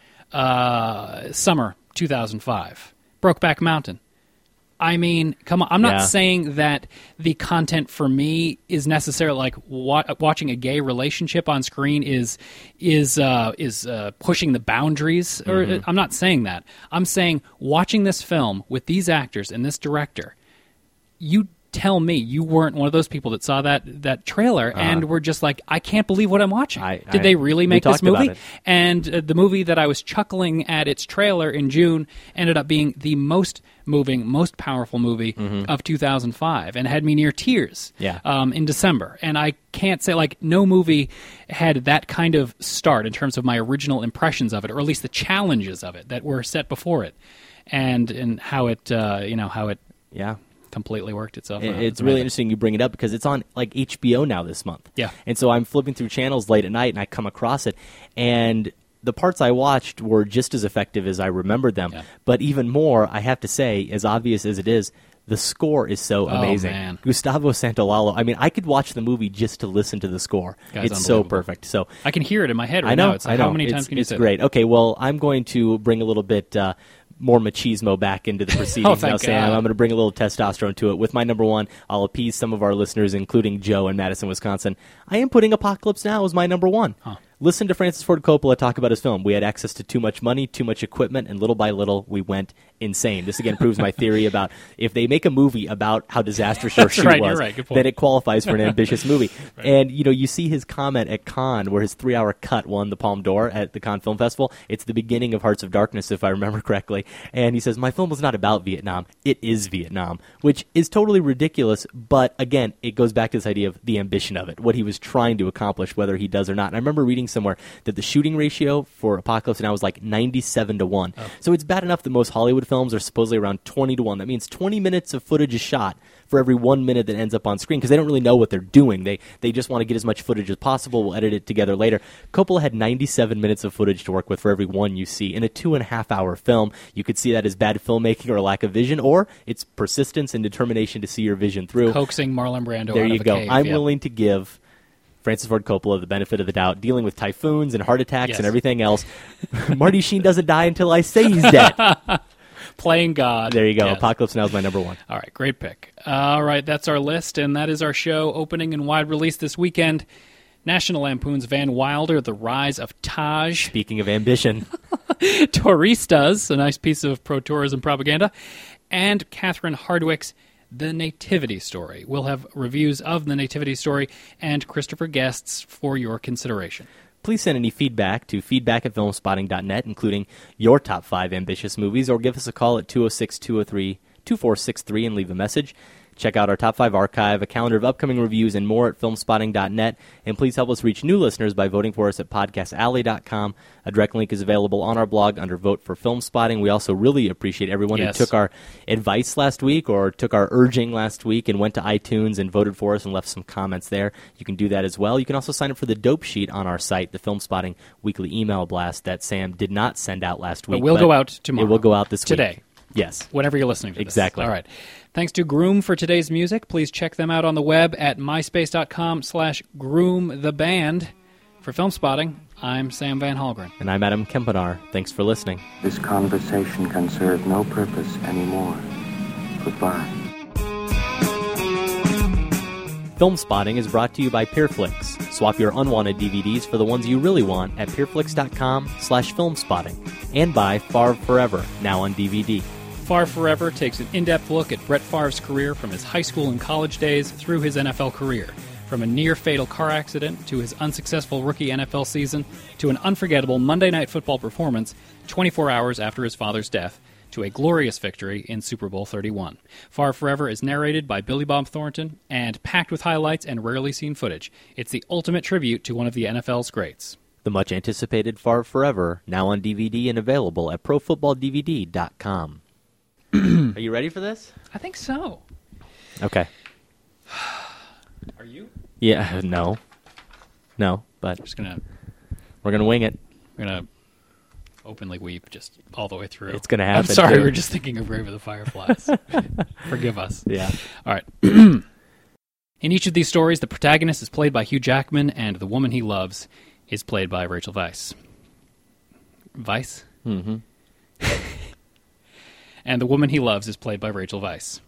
summer 2005. Brokeback Mountain. I mean, come on. I'm not saying that the content for me is necessarily like watching a gay relationship on screen is pushing the boundaries. Or I'm not saying that. I'm saying watching this film with these actors and this director, you tell me you weren't one of those people that saw that trailer and were just like, I can't believe what I'm watching. Did they really make this movie? And the movie that I was chuckling at its trailer in June ended up being the most moving, most powerful movie of 2005 and had me near tears in December. And I can't say, like, no movie had that kind of start in terms of my original impressions of it, or at least the challenges of it that were set before it, and how it, how it completely worked itself out. It's really interesting you bring it up because it's on like HBO now this month. Yeah. And so I'm flipping through channels late at night and I come across it, and the parts I watched were just as effective as I remembered them. Yeah. But even more, I have to say, as obvious as it is, the score is so amazing. Man. Gustavo Santaolalla. I mean, I could watch the movie just to listen to the score. It's so perfect. So I can hear it in my head right I know, now. It's like, how many times can you say It's great. that? Okay, well, I'm going to bring a little bit more machismo back into the proceedings now, Sam. I'm going to bring a little testosterone to it. With my number one, I'll appease some of our listeners, including Joe in Madison, Wisconsin. I am putting Apocalypse Now as my number one. Listen to Francis Ford Coppola talk about his film. We had access to too much money, too much equipment, and little by little, we went insane. This again proves my theory about if they make a movie about how disastrous your shoot was, then it qualifies for an ambitious movie. Right. And, you see his comment at Cannes where his 3-hour cut won the Palme d'Or at the Cannes Film Festival. It's the beginning of Hearts of Darkness, if I remember correctly. And he says, my film was not about Vietnam. It is Vietnam, which is totally ridiculous. But, again, it goes back to this idea of the ambition of it, what he was trying to accomplish, whether he does or not. And I remember reading somewhere that the shooting ratio for Apocalypse Now was like 97-1. Oh. So it's bad enough that most Hollywood films are supposedly around 20-1. That means 20 minutes of footage is shot for every 1 minute that ends up on screen because they don't really know what they're doing. They just want to get as much footage as possible. We'll edit it together later. Coppola had 97 minutes of footage to work with for every one you see. In a 2.5-hour film, you could see that as bad filmmaking or a lack of vision, or it's persistence and determination to see your vision through. Coaxing Marlon Brando there out you of a go. cave. I'm willing to give Francis Ford Coppola the benefit of the doubt, dealing with typhoons and heart attacks and everything else. Marty Sheen doesn't die until I say he's dead. Playing God. There you go. Yes. Apocalypse Now is my number one. All right, great pick. All right, that's our list, and that is our show opening and wide release this weekend. National Lampoon's Van Wilder, The Rise of Taj. Speaking of ambition. Touristas, a nice piece of pro-tourism propaganda. And Catherine Hardwicke's The Nativity Story. We'll have reviews of The Nativity Story and Christopher Guests for your consideration. Please send any feedback to feedback@filmspotting.net, including your top 5 ambitious movies, or give us a call at 206-203 2463 and leave a message. Check out our Top 5 archive, a calendar of upcoming reviews, and more at filmspotting.net. And please help us reach new listeners by voting for us at podcastalley.com. A direct link is available on our blog under Vote for Film Spotting. We also really appreciate everyone who took our advice last week or took our urging last week and went to iTunes and voted for us and left some comments there. You can do that as well. You can also sign up for the dope sheet on our site, the Film Spotting weekly email blast that Sam did not send out last week. It will go out tomorrow. It will go out this week. Today. Yes. Whenever you're listening to this. Exactly. All right. Thanks to Groom for today's music. Please check them out on the web at myspace.com/groomtheband. For Film Spotting, I'm Sam Van Hallgren. And I'm Adam Kempenar. Thanks for listening. This conversation can serve no purpose anymore. Goodbye. Film Spotting is brought to you by PeerFlix. Swap your unwanted DVDs for the ones you really want at peerflix.com/filmspotting. And by Favre Forever, now on DVD. Favre Forever takes an in-depth look at Brett Favre's career from his high school and college days through his NFL career. From a near-fatal car accident to his unsuccessful rookie NFL season to an unforgettable Monday Night Football performance 24 hours after his father's death to a glorious victory in Super Bowl 31. Favre Forever is narrated by Billy Bob Thornton and packed with highlights and rarely seen footage. It's the ultimate tribute to one of the NFL's greats. The much-anticipated Favre Forever, now on DVD and available at ProFootballDVD.com. Are you ready for this? I think so. Okay. Are you? Yeah, no, but we're gonna wing it. We're gonna openly weep just all the way through. It's gonna happen. I'm sorry, too. we're just thinking of Grave of the Fireflies. Forgive us. Yeah. All right. In each of these stories, the protagonist is played by Hugh Jackman, and the woman he loves is played by Rachel Weisz. Weisz? Mm-hmm. And the woman he loves is played by Rachel Weisz.